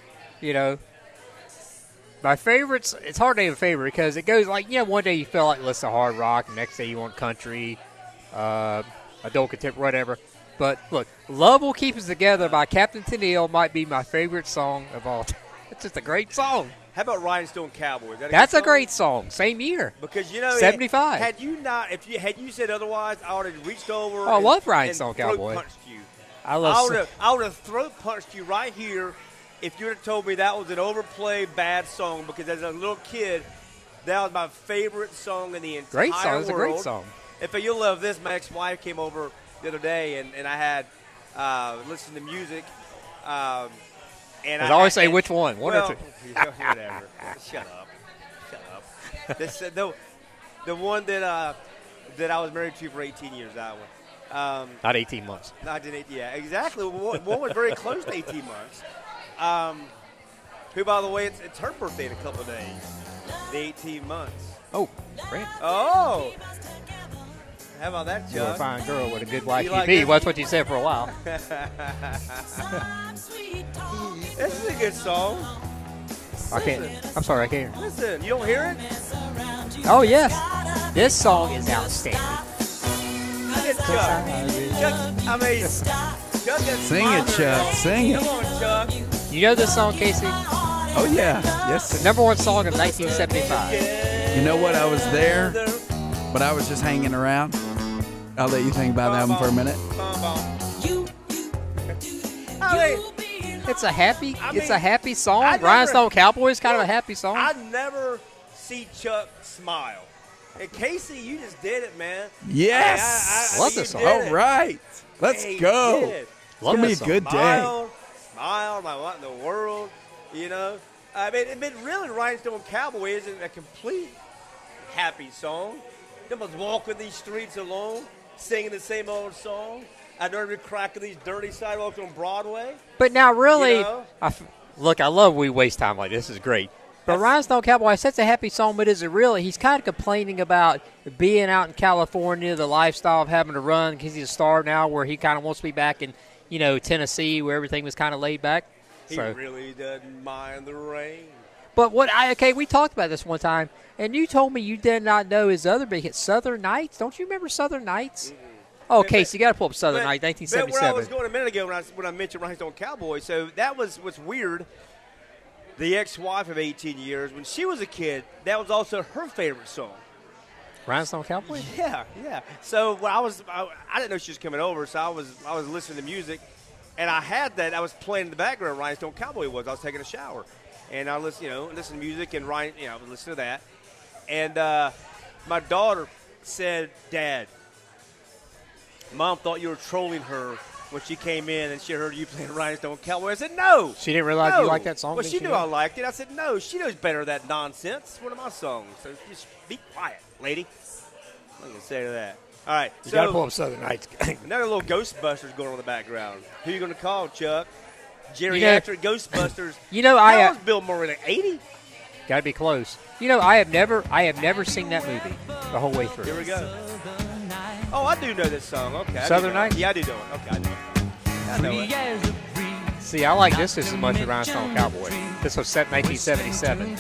my favorites. It's hard to name a favorite because it goes like, one day you feel like listen to hard rock, and next day you want country, adult contemporary, whatever. But look, "Love Will Keep Us Together" by Captain Tennille might be my favorite song of all time. It's just a great song. How about Rhinestone Cowboy? That's a great song. Same year. Because 75. Had you said otherwise, I would have reached over. Oh, I love and Rhinestone throat Cowboy. Punched you. I would have throat punched you right here if you would have told me that was an overplayed bad song. Because as a little kid, that was my favorite song in the entire great song. world. It's a great song. If you'll love this, my ex-wife came over the other day, and I had listened to music. And I always say which one? One or two? Whatever. Shut up. This, the one that I was married to for 18 years, that one. Not 18 months. Yeah, exactly. One was very close to 18 months. Who, by the way, it's her birthday in a couple of days. The 18 months. Oh, great. Oh. How about that, You're a Chuck? fine girl with a good wife. You like me. this? That's what you said for a while. This is a good song. I can't. I'm sorry, I can't hear. Listen, you don't hear it? Oh yes, this song is outstanding. Look at Chuck. Chuck, I mean, Chuck is Sing it, Chuck. Sing it. Come on, Chuck. You know this song, Casey? Oh, yeah. Yes. The #1 song of 1975. You know what? I was there, but I was just hanging around. I'll let you think about that one for a minute. I mean, It's a happy. I It's mean, a happy song. I never- Rhinestone Cowboy is kind of a happy song. I never see Chuck smile. And Casey, you just did it, man. Yes. Love you this song. did All it. right. Let's Hey, you go. did. Let me a this song. good day. Smile, my what in the world, you know? I mean, really, Rhinestone Cowboy isn't a complete happy song. They must walk in these streets alone, singing the same old song. I know every crack of these dirty sidewalks on Broadway. But now, really, You know? look, I love we waste time like this. Is great. But Rhinestone Cowboy, I said it's a happy song, but is it really? He's kind of complaining about being out in California, the lifestyle of having to run because he's a star now, where he kind of wants to be back in, Tennessee, where everything was kind of laid back. He really doesn't mind the rain. But we talked about this one time, and you told me you did not know his other big hit, Southern Nights. Don't you remember Southern Nights? Mm-hmm. Oh, Casey, you got to pull up Southern Nights, But where I 1977. was going a minute ago when I mentioned Rhinestone Cowboy, so that was what's weird. The ex-wife of 18 years, when she was a kid, that was also her favorite song. Rhinestone Cowboy? Yeah. So when I didn't know she was coming over, so I was listening to music, and I had that. I was playing in the background. Rhinestone Cowboy was. I was taking a shower, and I listen to music and I was listening to that, and my daughter said, "Dad, Mom thought you were trolling her when she came in and she heard you playing Rhinestone Cowboy." I said, "No." She didn't realize no. you liked that song? Well, didn't she she knew know? I liked it. I said, "No." She knows better than that nonsense. It's one of my songs. So just be quiet, lady. I'm going to say to that. All right. You so got to pull up Southern Nights. another little Ghostbusters going on in the background. Who you going to call, Chuck? You know- Geriatric Ghostbusters. I How was Bill Murray, like 80? got to be close. I have never seen that movie the whole way through. Here we go. Oh, I do know this song. Okay. I do Southern know it. Nights? Yeah, I do know it. Okay, I know it. I know it. See, I like this just as much as Rhinestone Cowboy. This was set in 1977.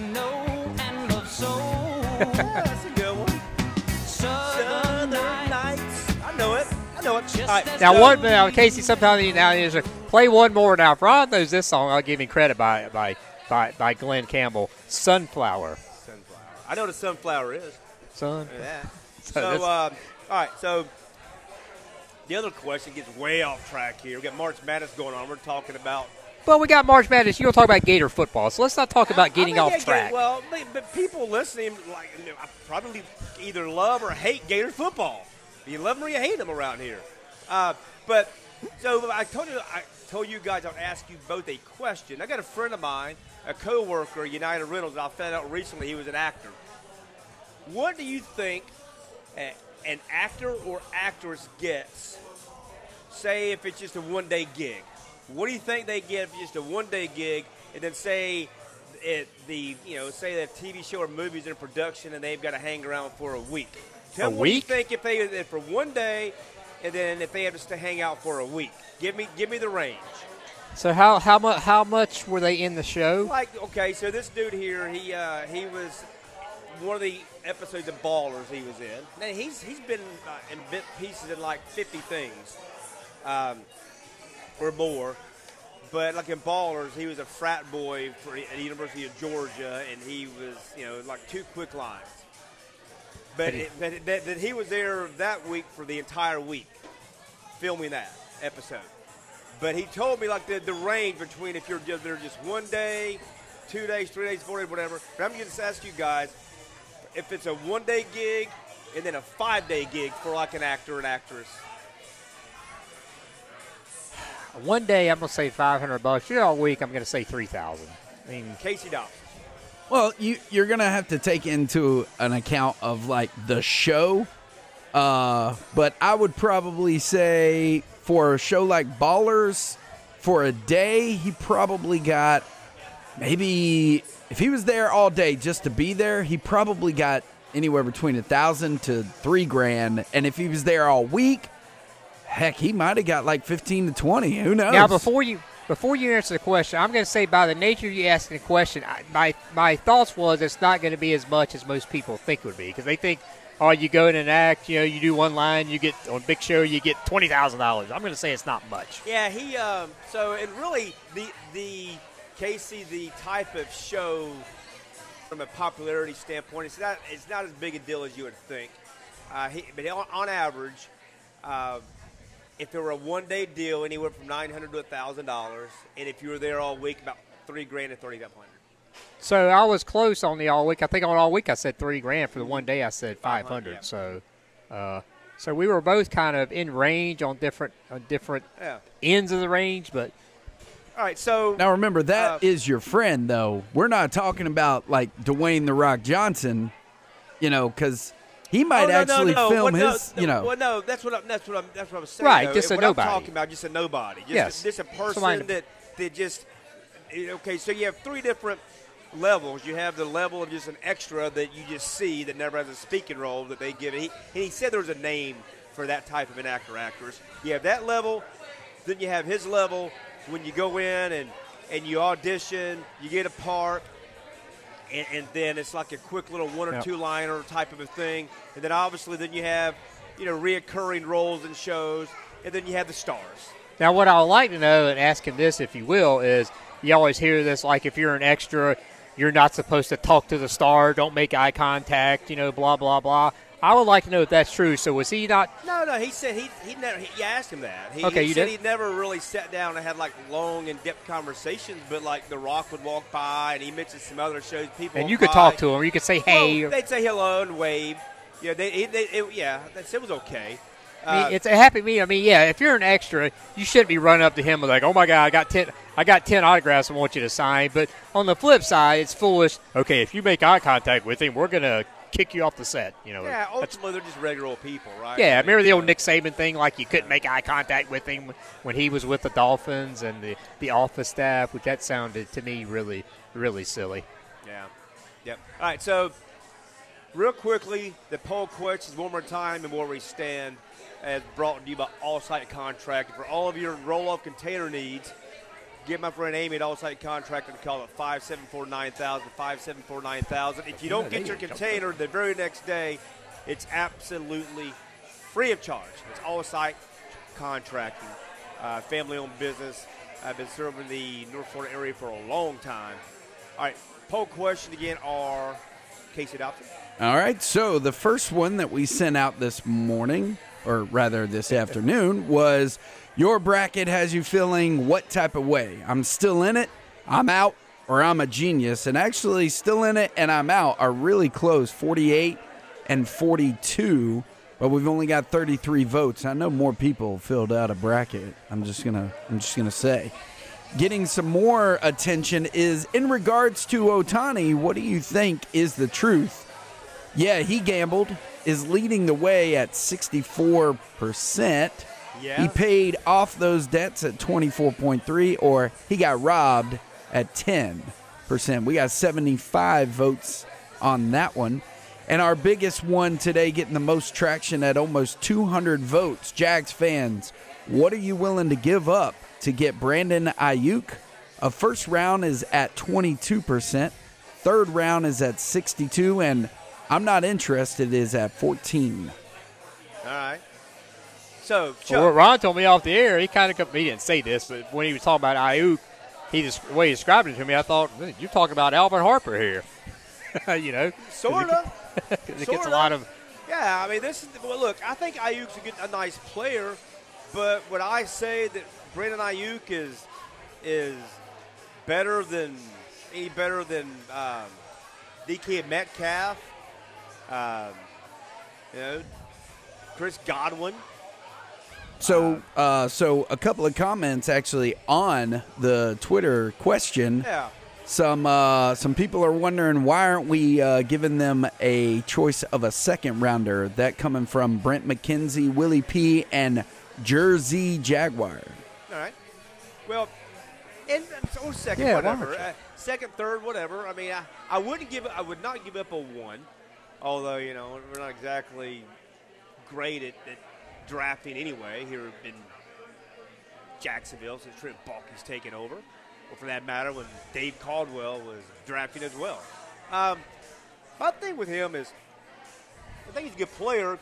That's a good one. Southern Nights. I know it. All right. Now, Casey, sometimes play one more now. If Ron knows this song, I'll give him credit by Glenn Campbell. Sunflower. I know what a sunflower is. Sun. Look at that. So all right. So the other question gets way off track here. We got March Madness going on. We're talking about. Well, we got March Madness. You're going to talk about Gator football, so let's not talk about getting off track. Well, but people listening, probably either love or hate Gator football. You love them or you hate them around here. But so I told you guys I'd ask you both a question. I got a friend of mine, a coworker, United Reynolds. I found out recently he was an actor. What do you think an actor or actress gets? Say if it's just a one-day gig. What do you think they get if it's just a one-day gig? And then say the TV show or movies in production and they've got to hang around for a week. Tell me what you think if they for one day, and then if they have to hang out for a week. Give me the range. So how much were they in the show? So this dude here, he was one of the episodes of Ballers he was in. Now he's been in bit pieces in like 50 things, or more. But like in Ballers, he was a frat boy at the University of Georgia, and he was like 2 quick lines. But he was there that week for the entire week, filming that episode. But he told me like the range between if you're there just 1 day, 2 days, 3 days, 4 days, whatever. But I'm going to ask you guys if it's a one-day gig and then a 5-day gig for like an actor and actress. One day I'm going to say $500. All week I'm going to say $3,000. I mean, Casey Dobbs. Well, you're going to have to take into an account of, like, the show. But I would probably say for a show like Ballers, for a day, he probably got maybe, if he was there all day just to be there, he probably got anywhere between $1,000 to $3,000. And if he was there all week, heck, he might have got like 15 to 20. Who knows? Now, before you before you answer the question, I'm going to say by the nature of you asking the question, my thoughts was it's not going to be as much as most people think it would be because they think, oh, you go in and act, you do one line, you get on Big Show, you get $20,000. I'm going to say it's not much. Yeah, so and really the Casey, the type of show from a popularity standpoint, it's not as big a deal as you would think. But on average, if it were a one-day deal, anywhere from $900 to $1,000, and if you were there all week, about $3,000 to $3,500. So I was close on the all week. I think on all week I said $3,000. For the one day I said $500. Yeah. So we were both kind of in range on different ends of the range, but. All right, so now remember that is your friend though. We're not talking about like Dwayne the Rock Johnson, because he might film his. Well, no, that's what I was saying. Right, though. just a what nobody. I'm talking about, just a nobody. Just a person Somebody. that just. Okay, so you have three different levels. You have the level of just an extra that you just see that never has a speaking role that they give it. He said there was a name for that type of an actor/actress. You have that level, then you have his level. When you go in and you audition, you get a part, and then it's like a quick little one or two liner type of a thing. And then obviously then you have, reoccurring roles in shows, and then you have the stars. Now what I would like to know, and ask him this if you will, is you always hear this like if you're an extra, you're not supposed to talk to the star, don't make eye contact, blah, blah, blah. I would like to know if that's true. So was he not? No. He said he never. You asked him that. He you said did? he never really sat down and had like long in-depth conversations. But like The Rock would walk by, and he mentioned some other shows. People and you could talk to him. You could say hey. Well, they'd say hello and wave. Yeah, it was okay. It's a happy meeting. I mean, if you're an extra, you shouldn't be running up to him and like, oh my God, I got 10 autographs I want you to sign. But on the flip side, it's foolish. Okay, if you make eye contact with him, we're gonna kick you off the set. Yeah, ultimately they're just regular old people, right? Yeah, remember the old Nick Saban thing, like you couldn't make eye contact with him when he was with the Dolphins and the office staff, which that sounded to me really, really silly. Yeah. Yep. All right, so real quickly, the poll questions one more time and where we stand as brought to you by All Site Contracting. For all of your roll-off container needs, give my friend Amy at All Site Contracting to call at 574-9000, 574-9000. If you don't get your container the very next day, it's absolutely free of charge. It's All Site Contracting, family-owned business. I've been serving the North Florida area for a long time. All right, poll question again are Casey Dobson. All right, so the first one that we sent out this morning, or rather this afternoon, was your bracket has you feeling what type of way? I'm still in it, I'm out, or I'm a genius. And actually still in it and I'm out are really close, 48 and 42, but we've only got 33 votes. I know more people filled out a bracket. I'm just gonna say. Getting some more attention is in regards to Ohtani. What do you think is the truth? Yeah, he gambled, is leading the way at 64%. Yeah. He paid off those debts at 24.3%, or he got robbed at 10%. We got 75 votes on that one. And our biggest one today, getting the most traction at almost 200 votes. Jags fans, what are you willing to give up to get Brandon Ayuk? A first round is at 22%. Third round is at 62%. And I'm not interested is at 14%. All right. So, well, Ron told me off the air, he didn't say this, but when he was talking about Ayuk, the way he described it to me, I thought, you're talking about Alvin Harper here. Sort of. It gets a lot of. Yeah, I mean, look, I think Ayuk's a nice player, but would I say that Brandon Ayuk is better than DK Metcalf, Chris Godwin? So a couple of comments actually on the Twitter question. Yeah. Some people are wondering why aren't we giving them a choice of a second rounder? That coming from Brent McKenzie, Willie P, and Jersey Jaguar. All right. Well, or second, whatever. Second, third, whatever. I mean, I would not give up a one, although we're not exactly great at drafting anyway here in Jacksonville since Trent Baalke's taken over, or for that matter, when Dave Caldwell was drafted as well. My thing with him is, I think he's a good player,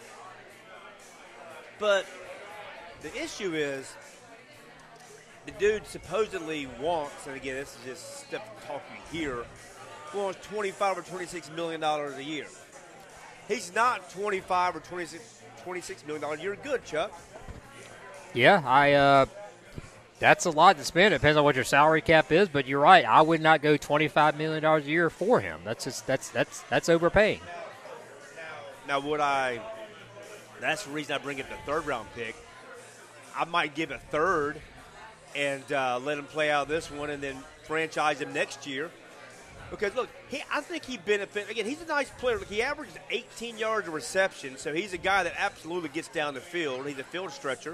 but the issue is the dude supposedly wants, and again, this is just stuff talking here, wants $25 or $26 million a year. He's not $25 or $26 million a year good, Chuck. Yeah, that's a lot to spend. It depends on what your salary cap is, but you're right. I would not go $25 million a year for him. That's overpaying. Now, that's the reason I bring up the third-round pick. I might give a third and let him play out this one and then franchise him next year. Because, look, I think he benefits. Again, he's a nice player. Look, he averages 18 yards of reception, so he's a guy that absolutely gets down the field. He's a field stretcher.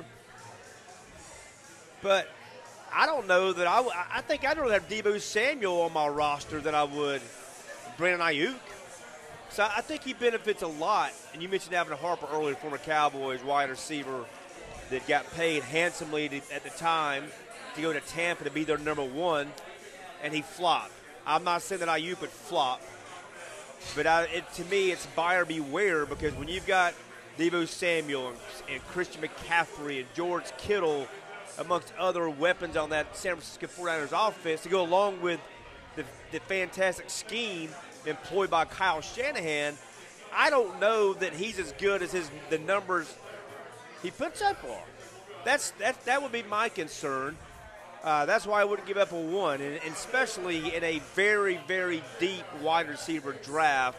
But I don't know that I think I'd rather have Deebo Samuel on my roster than I would Brandon Ayuk. So I think he benefits a lot. And you mentioned Alvin Harper earlier, former Cowboys wide receiver that got paid handsomely at the time to go to Tampa to be their number one, and he flopped. I'm not saying that Ayuk would flop, but to me it's buyer beware, because when you've got Deebo Samuel and Christian McCaffrey and George Kittle, amongst other weapons on that San Francisco 49ers offense, to go along with the fantastic scheme employed by Kyle Shanahan, I don't know that he's as good as the numbers he puts up on. That would be my concern. That's why I wouldn't give up a one, and especially in a very, very deep wide receiver draft.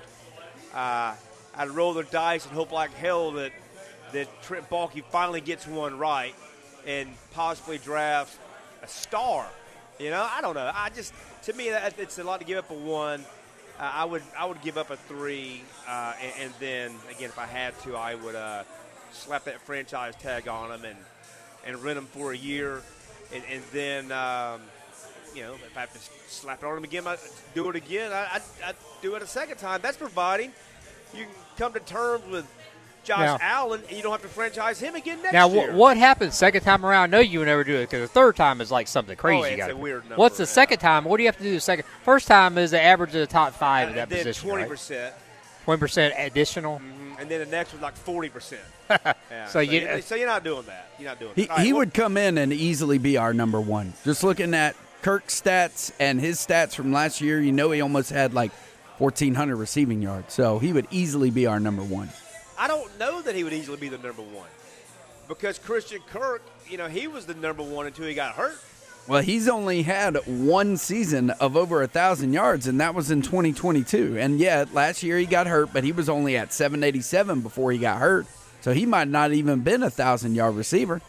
I'd roll the dice and hope like hell that Trent Baalke finally gets one right and possibly drafts a star. I don't know. To me, it's a lot to give up a one. I would give up a three, and then again, if I had to, I would slap that franchise tag on him and rent him for a year, and then if I have to slap it on him again, I'd do it again. I'd do it a second time. That's providing you can come to terms with Josh Allen, and you don't have to franchise him again next year. Now, what happens second time around? I know you would never do it, because the third time is like something crazy. It's a weird number. What's the second time? What do you have to do the second? First time is the average of the top five of that position, 20%. Right? 20% additional? Mm-hmm. And then the next one's like 40%. So you're not doing that. You're not doing that. He would come in and easily be our number one. Just looking at Kirk's stats and his stats from last year, he almost had like 1,400 receiving yards. So he would easily be our number one. I don't know that he would easily be the number one, because Christian Kirk, he was the number one until he got hurt. Well, he's only had one season of over 1,000 yards, and that was in 2022. And, last year he got hurt, but he was only at 787 before he got hurt. So he might not even been a 1,000-yard receiver.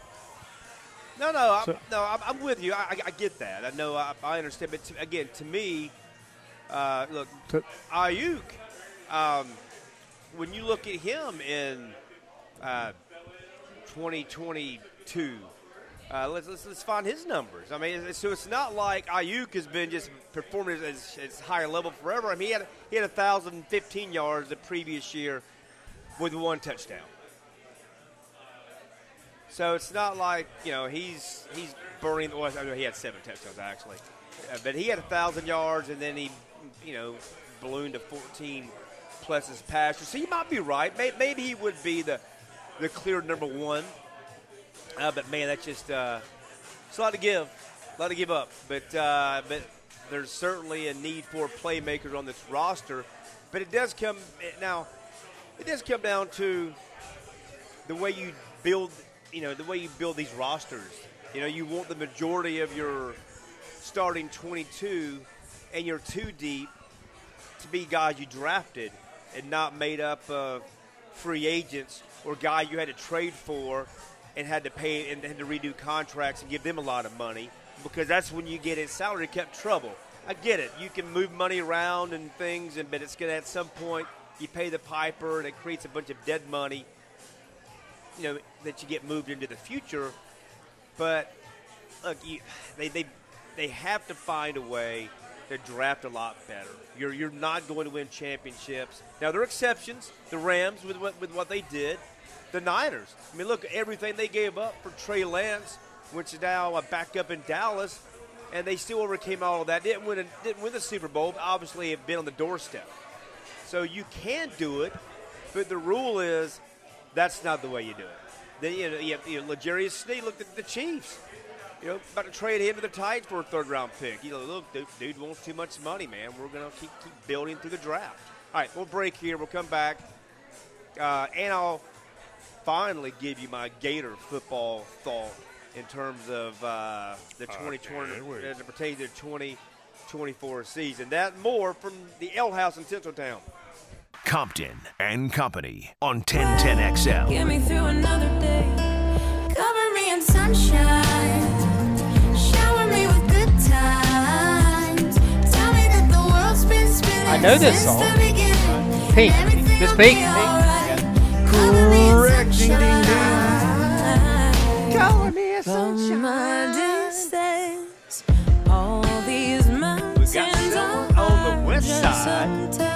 I'm with you. I get that. I know. I understand. But, to me, look, Ayuk, when you look at him in 2022, let's find his numbers. I mean, so it's not like Ayuk has been just performing at higher level forever. I mean, he had 1,015 yards the previous year with one touchdown. So it's not like he's burning. Well, I know he had 7 touchdowns actually, but he had 1,000 yards, and then he ballooned to 14 plus his passer. So you might be right. Maybe he would be the clear number one. But man, that's just it's a lot to give up. But there's certainly a need for playmakers on this roster. But it does come down to the way you build. The way you build these rosters. You want the majority of your starting 22 and your 2 deep to be guys you drafted and not made up of free agents or guys you had to trade for and had to pay and had to redo contracts and give them a lot of money, because that's when you get in salary cap trouble. I get it. You can move money around and things, but it's going to, at some point, you pay the piper and it creates a bunch of dead money, that you get moved into the future. But look, they have to find a way to draft a lot better. You're not going to win championships. Now, there are exceptions. The Rams with what they did. The Niners. I mean, look, everything they gave up for Trey Lance which is now back up in Dallas, and they still overcame all of that. Didn't win the Super Bowl, but obviously have been on the doorstep. So you can do it, but the rule is that's not the way you do it. Then you have L'Jarius Sneed looked at the Chiefs. About to trade him to the Titans for a third-round pick. Look, dude wants too much money, man. We're going to keep building through the draft. All right, we'll break here. We'll come back, and I'll finally give you my Gator football thought in terms of the 2020 as it pertains to the 2024 season. That and more from the Ale House in Tinseltown. Compton and Company on 1010XL. Get me through another day. Cover me in sunshine. Shower me with good times. Tell me that the world's been spinning. I know this song. Pink. This Pink. Correct. Ding, ding, ding. Cover me in From my distance, all these mountains We've got Silver on the west side.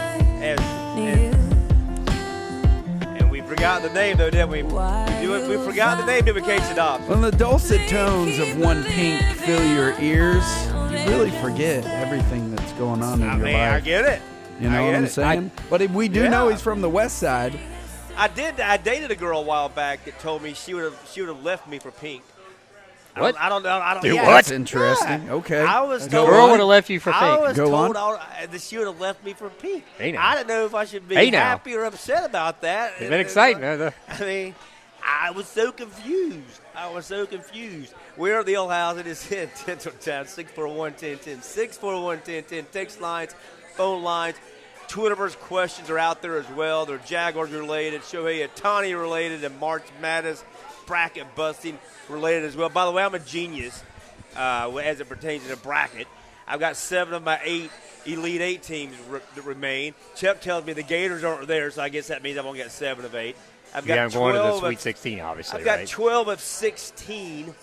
And we forgot the name, though, didn't we? We forgot the name, didn't we, Casey Dobbs? When the dulcet tones of One Pink fill your ears, you really forget everything that's going on in your life. I get it. You know what I'm saying? But we do know he's from the west side. I dated a girl a while back that told me she would have left me for Pink. What? I don't know. Dude, Yeah, what? That's interesting. Okay. I was The told girl would have left you for I Pink. was Go told on. that she would have left me for Pink. Hey, now. I didn't know if I should be Hey, now. happy or upset about that. It's been exciting, huh? I mean, I was so confused. We're at the old house. It is in Tinseltown, 641-1010. 641-1010. Text lines, phone lines. Twitterverse questions are out there as well. They're Jaguars related, Shohei Ohtani related, and March Madness bracket busting related as well. By the way, I'm a genius as it pertains to the bracket. I've got 7 of my 8 Elite 8 teams that remain. Chuck tells me the Gators aren't there, so I guess that means I'm going to get 7 of 8. I've got I'm going to the 12 Sweet of, 16, obviously, I've got right? 12 of 16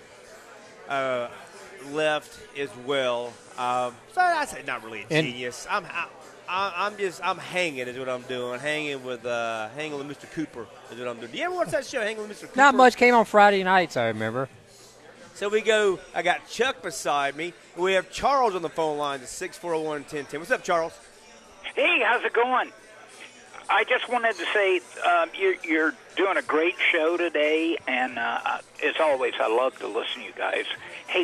left as well. So I say not really a genius. I'm hanging is what I'm doing. Hanging with Mr. Cooper is what I'm doing. Do you ever watch that show, Hanging with Mr. Cooper? Not much came on Friday nights, I remember. So we go. I got Chuck beside me. We have Charles on the phone line at 641-1010. What's up, Charles? Hey, how's it going? I just wanted to say you're doing a great show today, and as always, I love to listen to you guys. Hey,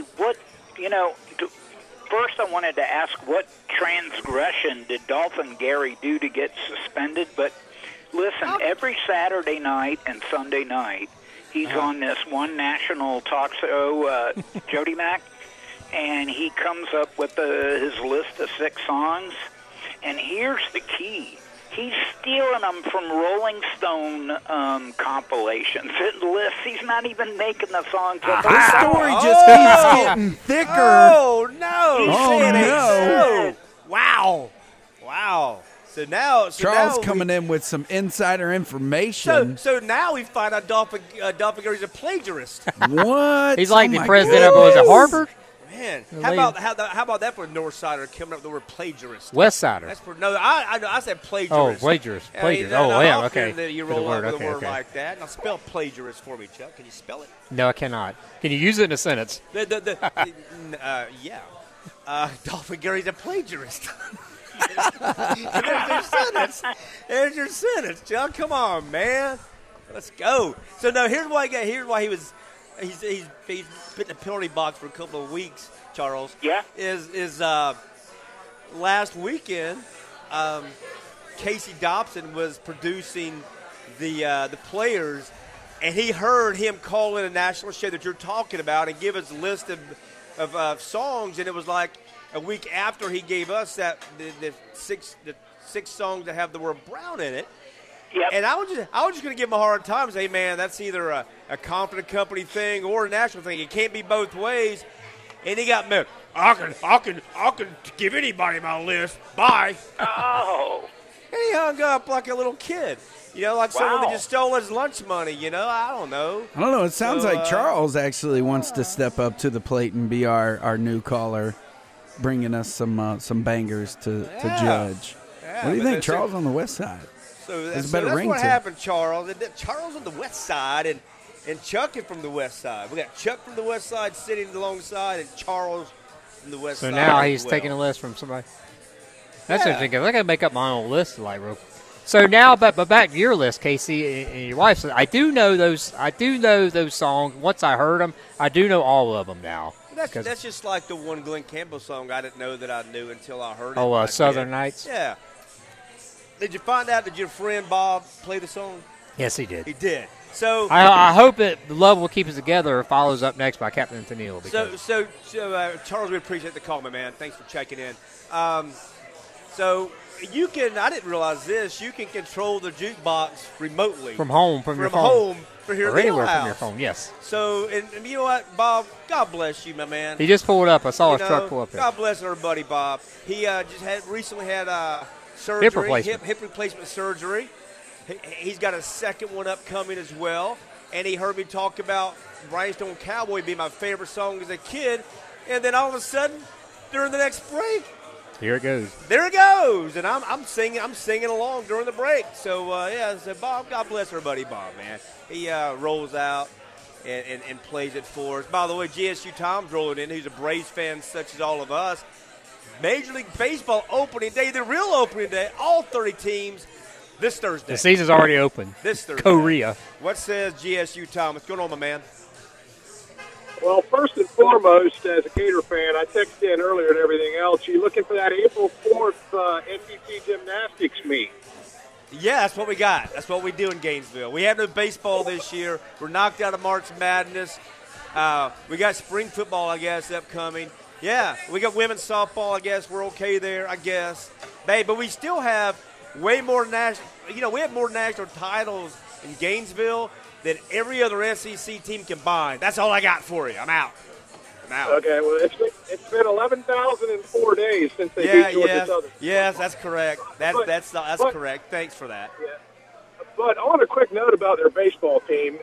first I wanted to ask what transgression did Dolphin Gary do to get suspended? But listen, every Saturday night and Sunday night, he's on this one national talk show, Jody Mack, and he comes up with his list of 6 songs. And here's the key. He's stealing them from Rolling Stone compilations and lists. He's not even making the songs up. This story just keeps getting thicker. Oh, no. Oh, no. Wow. So now Charles coming in with some insider information. So now we find out Dolphin Gary's a plagiarist. What? He's like Oh the my president of, was it Harvard? Man, how about that for a Northsider coming up with the word plagiarist? Westsider. That's for I said plagiarist. Oh, plagiarist. I mean, Oh, now, yeah, how okay. often that you Good roll word, out with a word okay. like that. Now spell plagiarist for me, Chuck. Can you spell it? No, I cannot. Can you use it in a sentence? Yeah. Dolphin Gary's a plagiarist. There's your sentence, Chuck. Come on, man. Let's go. So no, here's why he was. He's been in the penalty box for a couple of weeks, Charles. Yeah. Is last weekend, Casey Dobson was producing the players, and he heard him call in a national show that you're talking about and give us a list of songs, and it was like a week after he gave us the 6 songs that have the word Brown in it. Yep. And I was just going to give him a hard time and say, man, that's either a Confident Company thing or a national thing. It can't be both ways. And he got me. I can give anybody my list. Bye. Oh. And he hung up like a little kid. Like someone that Wow. just stole his lunch money. I don't know. It sounds like Charles actually wants to step up to the plate and be our new caller, bringing us some bangers to judge. Yeah, What do you but think, Charles on the west side? So There's that's, a better that's ring what to it. happened, Charles. Charles on the west side, and and Chuck is from the west side. We got Chuck from the west side sitting alongside, and Charles from the west So side. now as he's well. taking a list from somebody. That's Yeah. interesting. I got to make up my own list, like real. So now, but back to your list, Casey, and your wife's. I do know those. I do know those songs. Once I heard them, I do know all of them now. That's just like the one Glenn Campbell song I didn't know that I knew until I heard it. Oh, I Southern did. Nights? Yeah. Did you find out that your friend Bob played the song? Yes, he did. He did. So I hope that Love Will Keep Us Together follows up next by Captain Tennille. So Charles, we appreciate the call, my man. Thanks for checking in. So you can, I didn't realize this, you can control the jukebox remotely. From home, from your phone. home, for here or at the anywhere house. from your phone, yes. So, and you know what, Bob, God bless you, my man. He just pulled up. I saw You his truck know, pull up there. God bless our buddy Bob. He just recently had surgery, Hip replacement. hip replacement surgery. He's got a second one upcoming as well. And he heard me talk about Rhinestone Cowboy being my favorite song as a kid. And then all of a sudden, during the next break, Here it goes. there it goes. And I'm singing along during the break. So, so Bob, God bless our buddy Bob, man. He rolls out and plays it for us. By the way, GSU Tom's rolling in. He's a Braves fan such as all of us. Major League Baseball opening day, the real opening day, all 30 teams this Thursday. The season's already open. This Thursday. Korea. What says GSU Tom? What's going on, my man? Well, first and foremost, as a Gator fan, I texted in earlier and everything else. You looking for that April 4th NBC gymnastics meet? Yeah, that's what we got. That's what we do in Gainesville. We have no baseball this year. We're knocked out of March Madness. We got spring football, I guess, upcoming. Yeah, we got women's softball, I guess. We're okay there, I guess. But we still have way more national. You know, we have more national titles in Gainesville than every other SEC team combined. That's all I got for you. I'm out. Okay, well, it's been 11,004 days since they beat Georgia Southern. Yes, that's correct. That's correct. Thanks for that. Yeah. But on a quick note about their baseball team,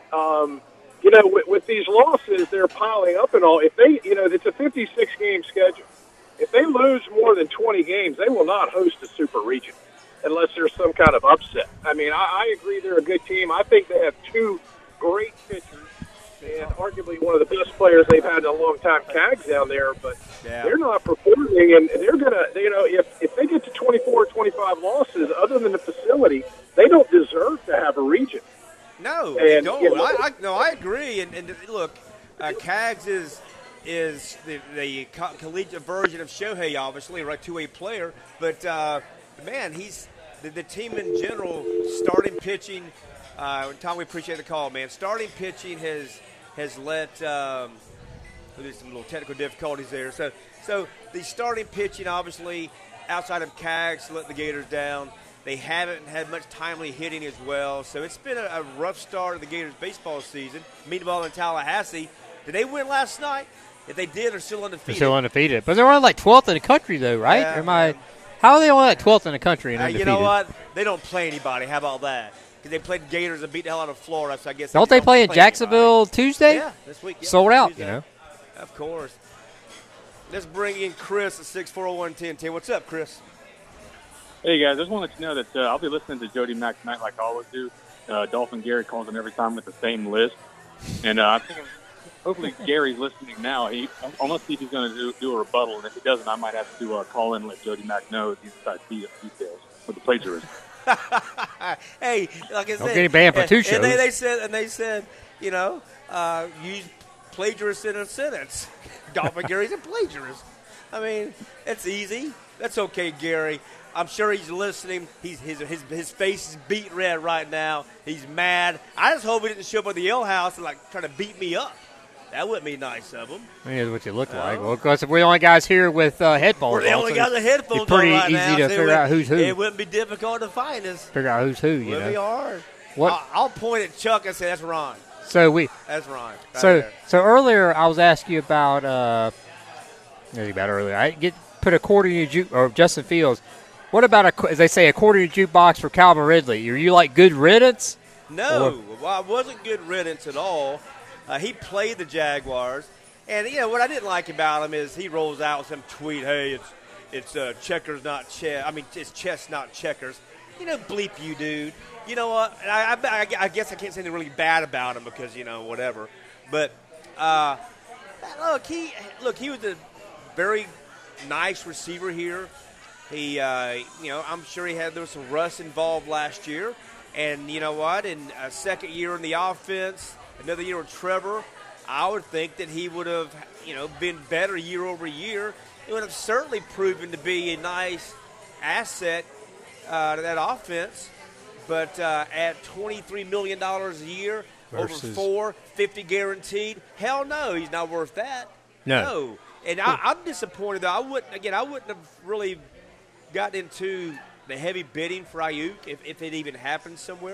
with these losses, they're piling up and all. If they, it's a 56-game schedule. If they lose more than 20 games, they will not host a super region unless there's some kind of upset. I mean, I agree they're a good team. I think they have two great pitchers and arguably one of the best players they've had in a long time, Cags, down there. But they're not performing, and they're going to, if they get to 24 or 25 losses, other than the facility, they don't deserve to have a region. No, they don't. I agree. And look, Cags is the collegiate version of Shohei, obviously, right, two-way player. But, man, he's the team in general, starting pitching. Tom, we appreciate the call, man. Starting pitching has let there's some little technical difficulties there. So the starting pitching, obviously, outside of Cags, let the Gators down. They haven't had much timely hitting as well. So it's been a rough start of the Gators baseball season. Meanwhile, in Tallahassee, did they win last night? If they did, they're still undefeated. They're still undefeated. But they're only like 12th in the country, though, right? Yeah, How are they only like 12th in the country and undefeated? You know what? They don't play anybody. How about that? Because they played Gators and beat the hell out of Florida, so I guess Don't they play in Jacksonville Tuesday? Yeah, this week. Yeah, Sold out, Tuesday. Of course. Let's bring in Chris at 641-1010. What's up, Chris? Hey, guys. I just want to let you know that I'll be listening to Jody Mack tonight like I always do. Dolphin Gary calls him every time with the same list. And I think hopefully Gary's listening now. I want to see if he's going to do a rebuttal. And if he doesn't, I might have to call in and let Jody Mack know the inside details with the plagiarism. Hey, like I said, don't get banned for two shows. And they said, use plagiarist in a sentence. Dolphin Gary's a plagiarist. I mean, it's easy. That's okay, Gary. I'm sure he's listening. His face is beat red right now. He's mad. I just hope he didn't show up at the Ale House and try to beat me up. That wouldn't be nice of him. That's what you look like. Well, because we're the only guys here with headphones. We're the only guys with headphones on pretty right easy now. to figure out who's who. It wouldn't be difficult to find us. Figure out who's who, you know. It would be hard. What? I'll point at Chuck and say, that's Ron. That's Ron. So earlier I was asking you about earlier. I put according to or Justin Fields. What about, as they say, according to jukebox for Calvin Ridley? Are you like good riddance? No, I wasn't good riddance at all. He played the Jaguars. And, what I didn't like about him is he rolls out some tweet, hey, it's checkers, not chess. I mean, it's chess, not checkers. bleep you, dude. You know what? I guess I can't say anything really bad about him because, whatever. But, look, he was a very nice receiver here. He, I'm sure there was some rust involved last year. And you know what? In a second year in the offense, another year with Trevor, I would think that he would have, been better year over year. It would have certainly proven to be a nice asset to that offense. But at $23 million a year, Versus over 4, 50 guaranteed, hell no, he's not worth that. No. And I'm disappointed, though. I wouldn't have really gotten into the heavy bidding for Ayuk if it even happened somewhere.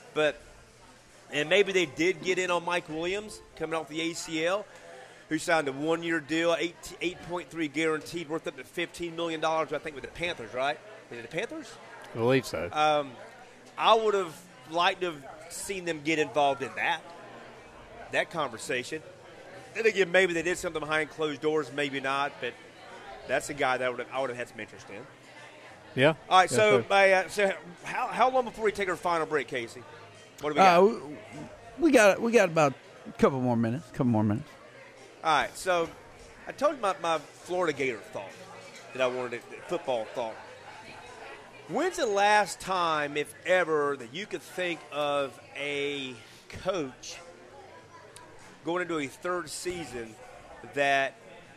And maybe they did get in on Mike Williams coming off the ACL, who signed a one-year deal, 8.3 guaranteed, worth up to $15 million, I think, with the Panthers, right? Is it the Panthers? I believe so. I would have liked to have seen them get involved in that conversation. Then again, maybe they did something behind closed doors, maybe not, but that's a guy that I would have had some interest in. Yeah. All right, so how long before we take our final break, Casey? What do we got? We got about a couple more minutes. All right, so I told you my Florida Gator thought that I wanted, football thought. When's the last time, if ever, that you could think of a coach going into a third season that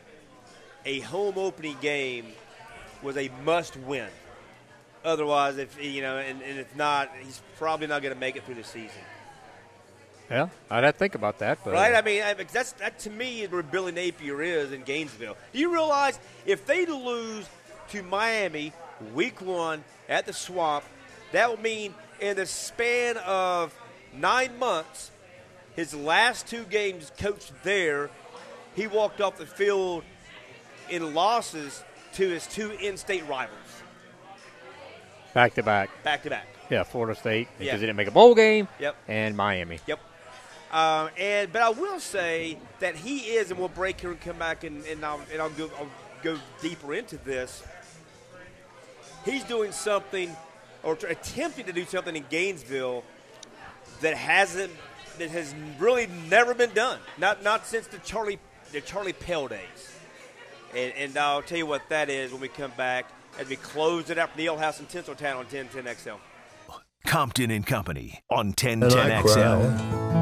a home opening game was a must-win? Otherwise, and if not, he's probably not going to make it through the season. Yeah, I'd have to think about that. But right? I mean, that to me is where Billy Napier is in Gainesville. Do you realize if they lose to Miami week 1 at the Swamp, that would mean in the span of 9 months, his last 2 games coached there, he walked off the field in losses to his 2 in-state rivals. Back to back. Yeah, Florida State, because they didn't make a bowl game. Yep. And Miami. Yep. But I will say that he is, and we'll break here and come back, and I'll go deeper into this. He's doing something, or attempting to do something in Gainesville that has really never been done. Not since the Charlie Pell days. And I'll tell you what that is when we come back as we close it out from the Ale House in Tinseltown on 1010 XL. Compton and Company on 1010 XL.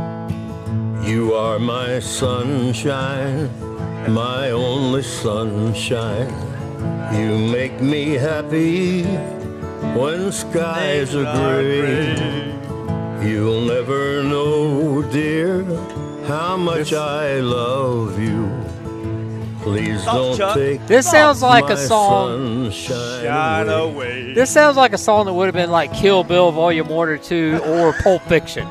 You are my sunshine, my only sunshine. You make me happy when skies are gray. You'll never know, dear, how much I love you. Please don't take this sounds like a song. Shine away. This sounds like a song that would have been like Kill Bill Volume 1 or 2 or Pulp Fiction.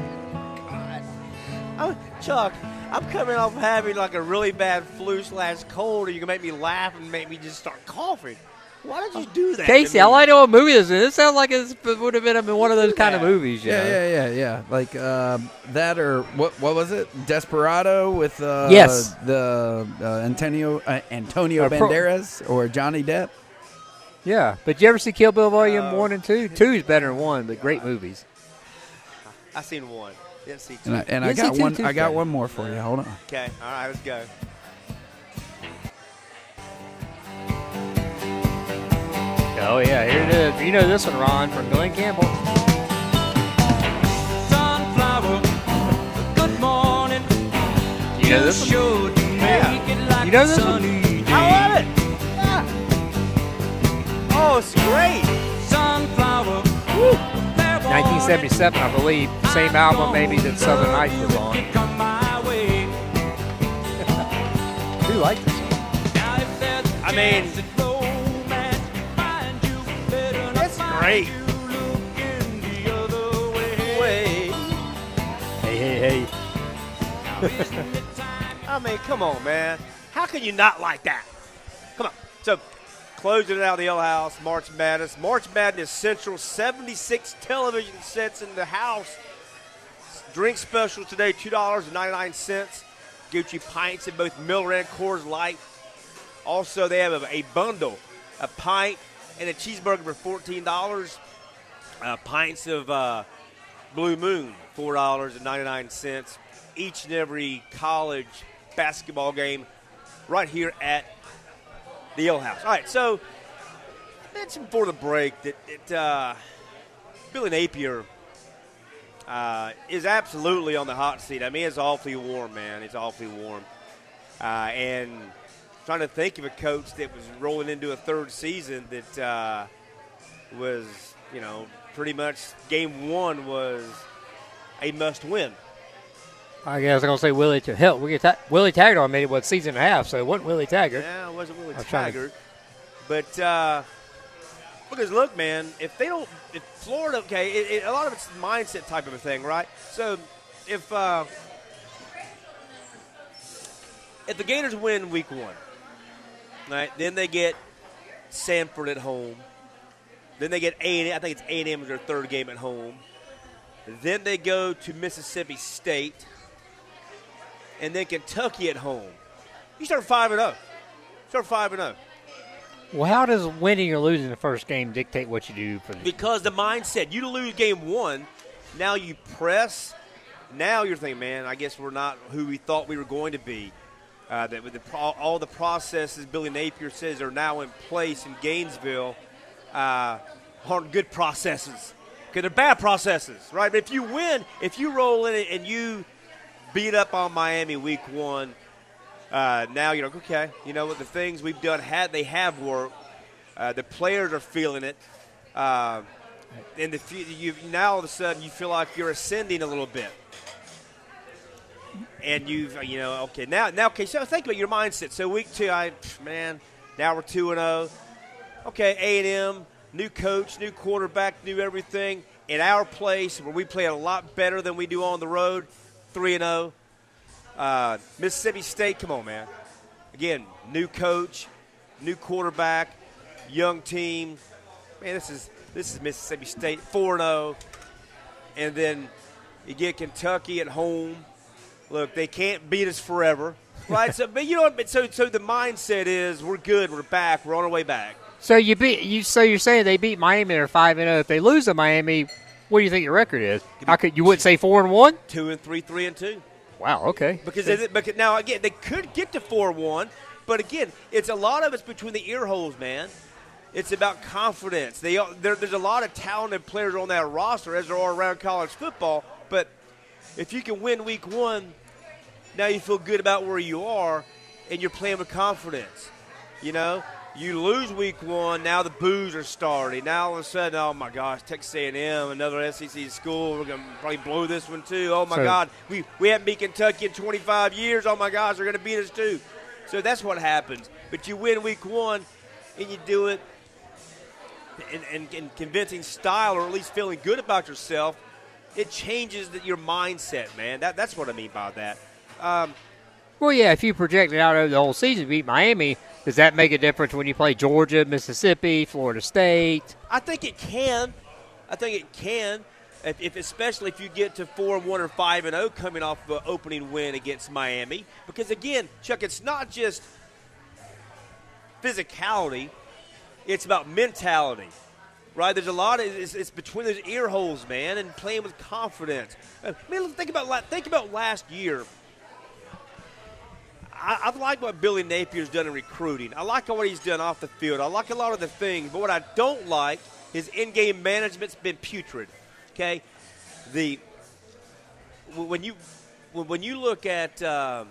Chuck, I'm coming off having like a really bad flu/cold, and you can make me laugh and make me just start coughing. Why did you do that? Casey, I like what movie this is. This sounds like it would have been one of those kind of movies. Yeah. Like that, or what was it? Desperado with yes, the Antonio Banderas or Johnny Depp. Yeah, but you ever see Kill Bill Volume 1 and 2? 2 is better than 1, but great movies. I seen 1. Didn't see 2. And I got one. I got one more for you. Hold on. Okay. All right. Let's go. Oh, yeah, here it is. You know this one, Ron, from Glenn Campbell. Sunflower, good morning. You know this one? Yeah. You know this one? I love it. Yeah. Oh, it's great. Sunflower. 1977, I believe. Same album maybe that Southern Nights was on. Who liked this one? I mean, it's great. Hey. I mean, come on, man. How can you not like that? Come on. So, closing it out of the Ale House, March Madness. March Madness Central, 76 television sets in the house. Drink specials today, $2.99. Gucci pints in both Miller and Coors Light. Also, they have a bundle, a pint and a cheeseburger for $14. pints of Blue Moon, $4.99 each and every college basketball game right here at the Ale House. All right, so I mentioned before the break that Billy Napier is absolutely on the hot seat. I mean, it's awfully warm, man. It's awfully warm. And trying to think of a coach that was rolling into a third season that was, pretty much game one was a must-win. I guess I was going to say Willie. Hell, Willie Taggart made it season and a half, so it wasn't Willie Taggart. Yeah, it wasn't Willie Taggart. But because look, man, if Florida, okay, a lot of it's mindset type of a thing, right? So if the Gators win week one, right, then they get Samford at home. Then they get A&M. I think it's A&M is their third game at home. Then they go to Mississippi State. And then Kentucky at home. You start 5-0. Start 5-0. Well, how does winning or losing the first game dictate what you do for the Because the mindset, you lose game one, now you press. Now you're thinking, man, I guess we're not who we thought we were going to be. That with all the processes Billy Napier says are now in place in Gainesville aren't good processes. Because they're bad processes, right? But if you win, if you roll in it and you beat up on Miami week one, now you're like, okay, you know what, the things we've done, they have worked. The players are feeling it. And now all of a sudden you feel like you're ascending a little bit. And okay, so think about your mindset. So week two, now we're 2-0. Okay, A&M, new coach, new quarterback, new everything. In our place, where we play a lot better than we do on the road, 3-0. Mississippi State, come on, man. Again, new coach, new quarterback, young team. Man, this is Mississippi State, 4-0. And then you get Kentucky at home. Look, they can't beat us forever, right? So the mindset is we're good, we're back, we're on our way back. So you're saying they beat Miami, they're 5-0. If they lose to Miami, what do you think your record is? You wouldn't say 4-1? 2-3, 3-2. Wow. Okay. Because now again they could get to 4-1, but again it's a lot of it's between the ear holes, man. It's about confidence. There's a lot of talented players on that roster as there are around college football, but if you can win week one, now you feel good about where you are, and you're playing with confidence. You lose week one, now the boos are starting. Now all of a sudden, oh my gosh, Texas A&M, another SEC school, we're going to probably blow this one too. Oh my God, we haven't beat Kentucky in 25 years. Oh my gosh, they're going to beat us too. So that's what happens. But you win week one, and you do it in convincing style, or at least feeling good about yourself. It changes your mindset, man. That's what I mean by that. Well, yeah, if you project it out over the whole season, beat Miami, does that make a difference when you play Georgia, Mississippi, Florida State? I think it can. Especially if you get to 4-1 or 5-0 coming off the opening win against Miami. Because, again, Chuck, it's not just physicality. It's about mentality. Right, there's a lot of it's between those ear holes, man, and playing with confidence. Think about last year. I like what Billy Napier's done in recruiting. I like what he's done off the field. I like a lot of the things, but what I don't like, his in-game management's been putrid. Okay, when you look at the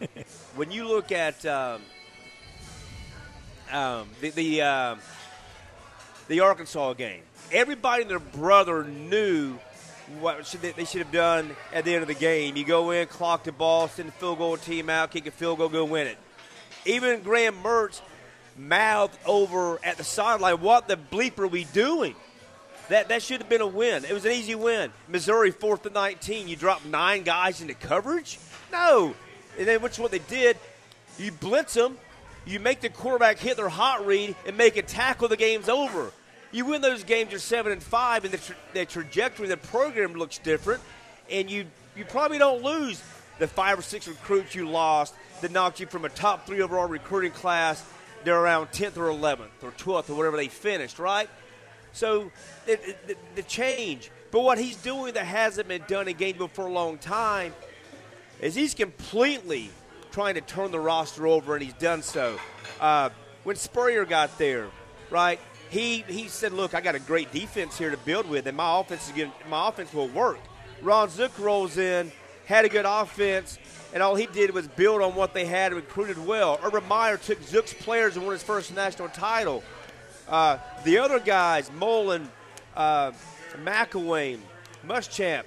Arkansas game. Everybody and their brother knew what they should have done at the end of the game. You go in, clock the ball, send the field goal team out, kick a field goal, go win it. Even Graham Mertz mouthed over at the sideline, what the bleep are we doing? That should have been a win. It was an easy win. Missouri, 4th and 19. You drop 9 guys into coverage? No. And then which is what they did. You blitz them. You make the quarterback hit their hot read and make a tackle, the game's over. You win those games, you're 7-5, and the trajectory of the program looks different, and you probably don't lose the 5 or 6 recruits you lost that knocked you from a top 3 overall recruiting class. They're around 10th or 11th or 12th or whatever they finished, right? So the change. But what he's doing that hasn't been done in Gainesville for a long time is he's completely trying to turn the roster over, and he's done so. When Spurrier got there, right, he said, look, I got a great defense here to build with, and my offense will work. Ron Zook rolls in, had a good offense, and all he did was build on what they had and recruited well. Urban Meyer took Zook's players and won his first national title. The other guys, Mullen, McElwain, Muschamp,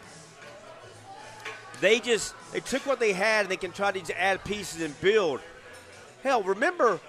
they took what they had and they can try to add pieces and build. Hell, remember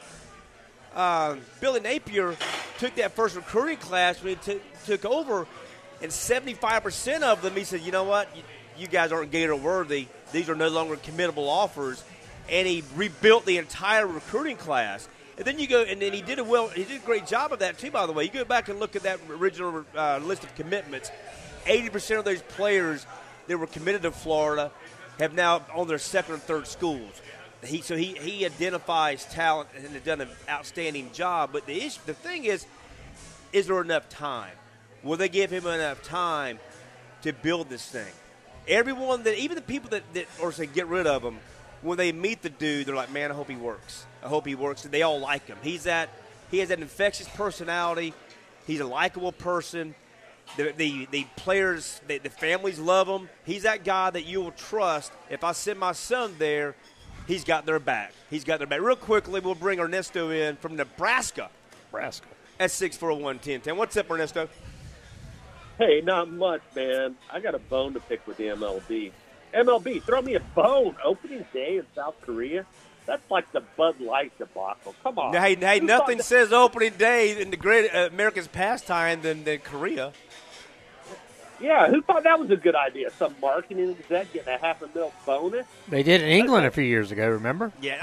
Billy Napier took that first recruiting class when he took over, and 75% of them, he said, you know what, you guys aren't Gator worthy. These are no longer committable offers. And he rebuilt the entire recruiting class. And then you go, and then he did a great job of that too, by the way. You go back and look at that original list of commitments. 80% of those players that were committed to Florida have now on their second or third schools. So he identifies talent and has done an outstanding job. But the thing is there enough time? Will they give him enough time to build this thing? Everyone even the people that or say get rid of him, when they meet the dude, they're like, man, I hope he works. I hope he works. And they all like him. He has that infectious personality. He's a likable person. The players, the families love him. He's that guy that you will trust. If I send my son there, he's got their back. Real quickly, we'll bring Ernesto in from Nebraska. At 6'4", What's up, Ernesto? Hey, not much, man. I got a bone to pick with the MLB. MLB, throw me a bone. Opening day in South Korea? That's like the Bud Light debacle. Come on. Hey, nothing says opening day in the great America's pastime than Korea. Yeah, who thought that was a good idea? Some marketing exec getting a $500,000 bonus? They did in England a few years ago, remember? Yeah,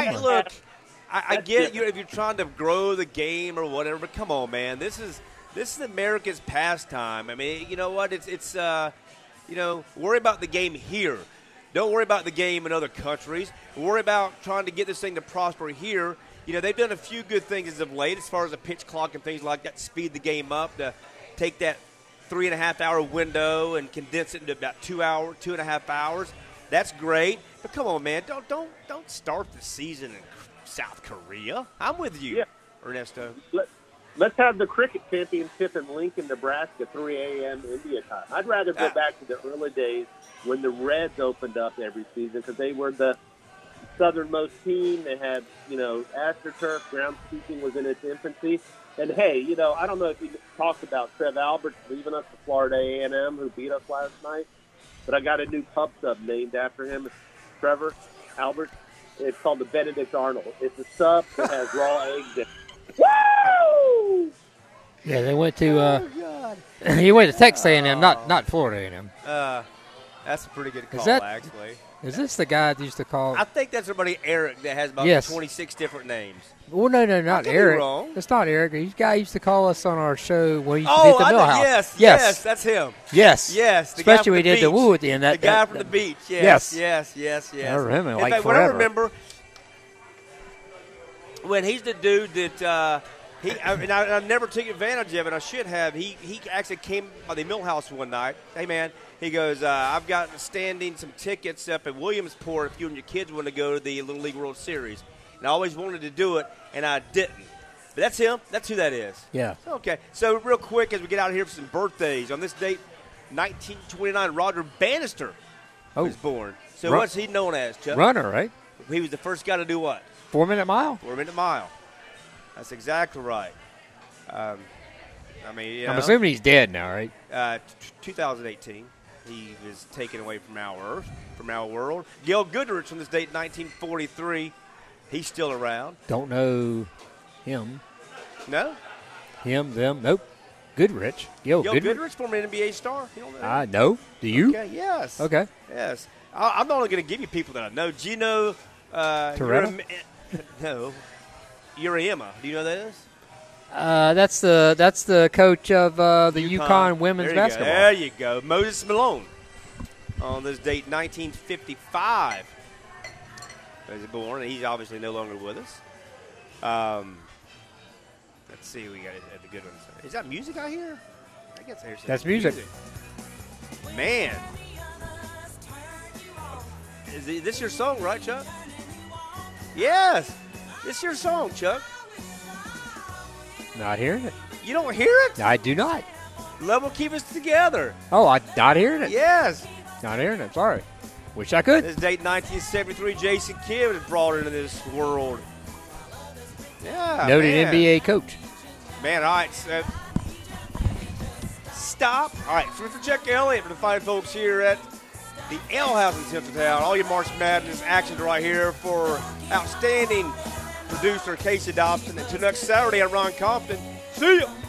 I get you if you're trying to grow the game or whatever, but come on, man. This is America's pastime. I mean, you know what? It's worry about the game here. Don't worry about the game in other countries. Worry about trying to get this thing to prosper here. You know, they've done a few good things as of late as far as a pitch clock and things like that to speed the game up, to take that 3.5-hour window and condense it into about 2.5 hours. That's great. But come on, man, don't start the season in South Korea. I'm with you, Ernesto. Let's have the cricket championship in Lincoln, Nebraska, 3 a.m. India time. I'd rather go back to the early days when the Reds opened up every season because they were the southernmost team. They had, AstroTurf, groundskeeping was in its infancy. And, hey, I don't know if you talked about Trev Alberts leaving us to Florida A&M, who beat us last night, but I got a new pub sub named after him. It's Trevor Alberts. It's called the Benedict Arnold. It's a sub that has raw eggs in it. Woo! Yeah, they went to he went to Texas A&M, not Florida A&M. That's a pretty good call, actually. Is this the guy that used to call? I think that's somebody Eric that has about 26 different names. Well, no, not Eric. Wrong. It's not Eric. This guy used to call us on our show when he used to be at the Millhouse. Yes, that's him. Yes. The Especially guy we did the woo at the end. The guy from the beach. Yes. I remember him In fact, forever. What I remember when he's the dude that I never took advantage of it. I should have. He actually came by the Millhouse one night. Hey, man. He goes, I've got some tickets up at Williamsport if you and your kids want to go to the Little League World Series. And I always wanted to do it, and I didn't. But that's him. That's who that is. Yeah. Okay. So real quick, as we get out of here for some birthdays, on this date, 1929, Roger Bannister was born. So what's he known as, Chuck? Runner, right? He was the first guy to do what? 4-minute mile. 4-minute mile. That's exactly right. I'm assuming he's dead now, right? 2018. He was taken away from our world. Gail Goodrich from this date, 1943. He's still around. Don't know him. No? Him, them, nope. Goodrich. Gail Goodrich, former NBA star. You don't know? No. Do you? Okay, yes. Okay. Yes. I'm not only going to give you people that I know. Gino no. Uriema. Do you know who that is? That's the coach of the UConn women's basketball. There you go. Moses Malone. On this date, 1955. He was born, and he's obviously no longer with us. Let's see. We got the good ones. Is that music I hear? I guess there's That's music. Man. Is this your song, right, Chuck? Yes. This is your song, Chuck. Not hearing it. You don't hear it? I do not. Love will keep us together. Oh, I'm not hearing it. Yes. Not hearing it. Sorry. Wish I could. This date 1973. Jason Kidd was brought into this world. Yeah. Noted man. NBA coach. Man, all right. So, stop. All right. For Chuck Elliott, for the fine folks here at the Ale House in Central Town. All your March Madness actions right here for outstanding producer Casey Dobson. Until next Saturday, I'm Ron Compton. See ya.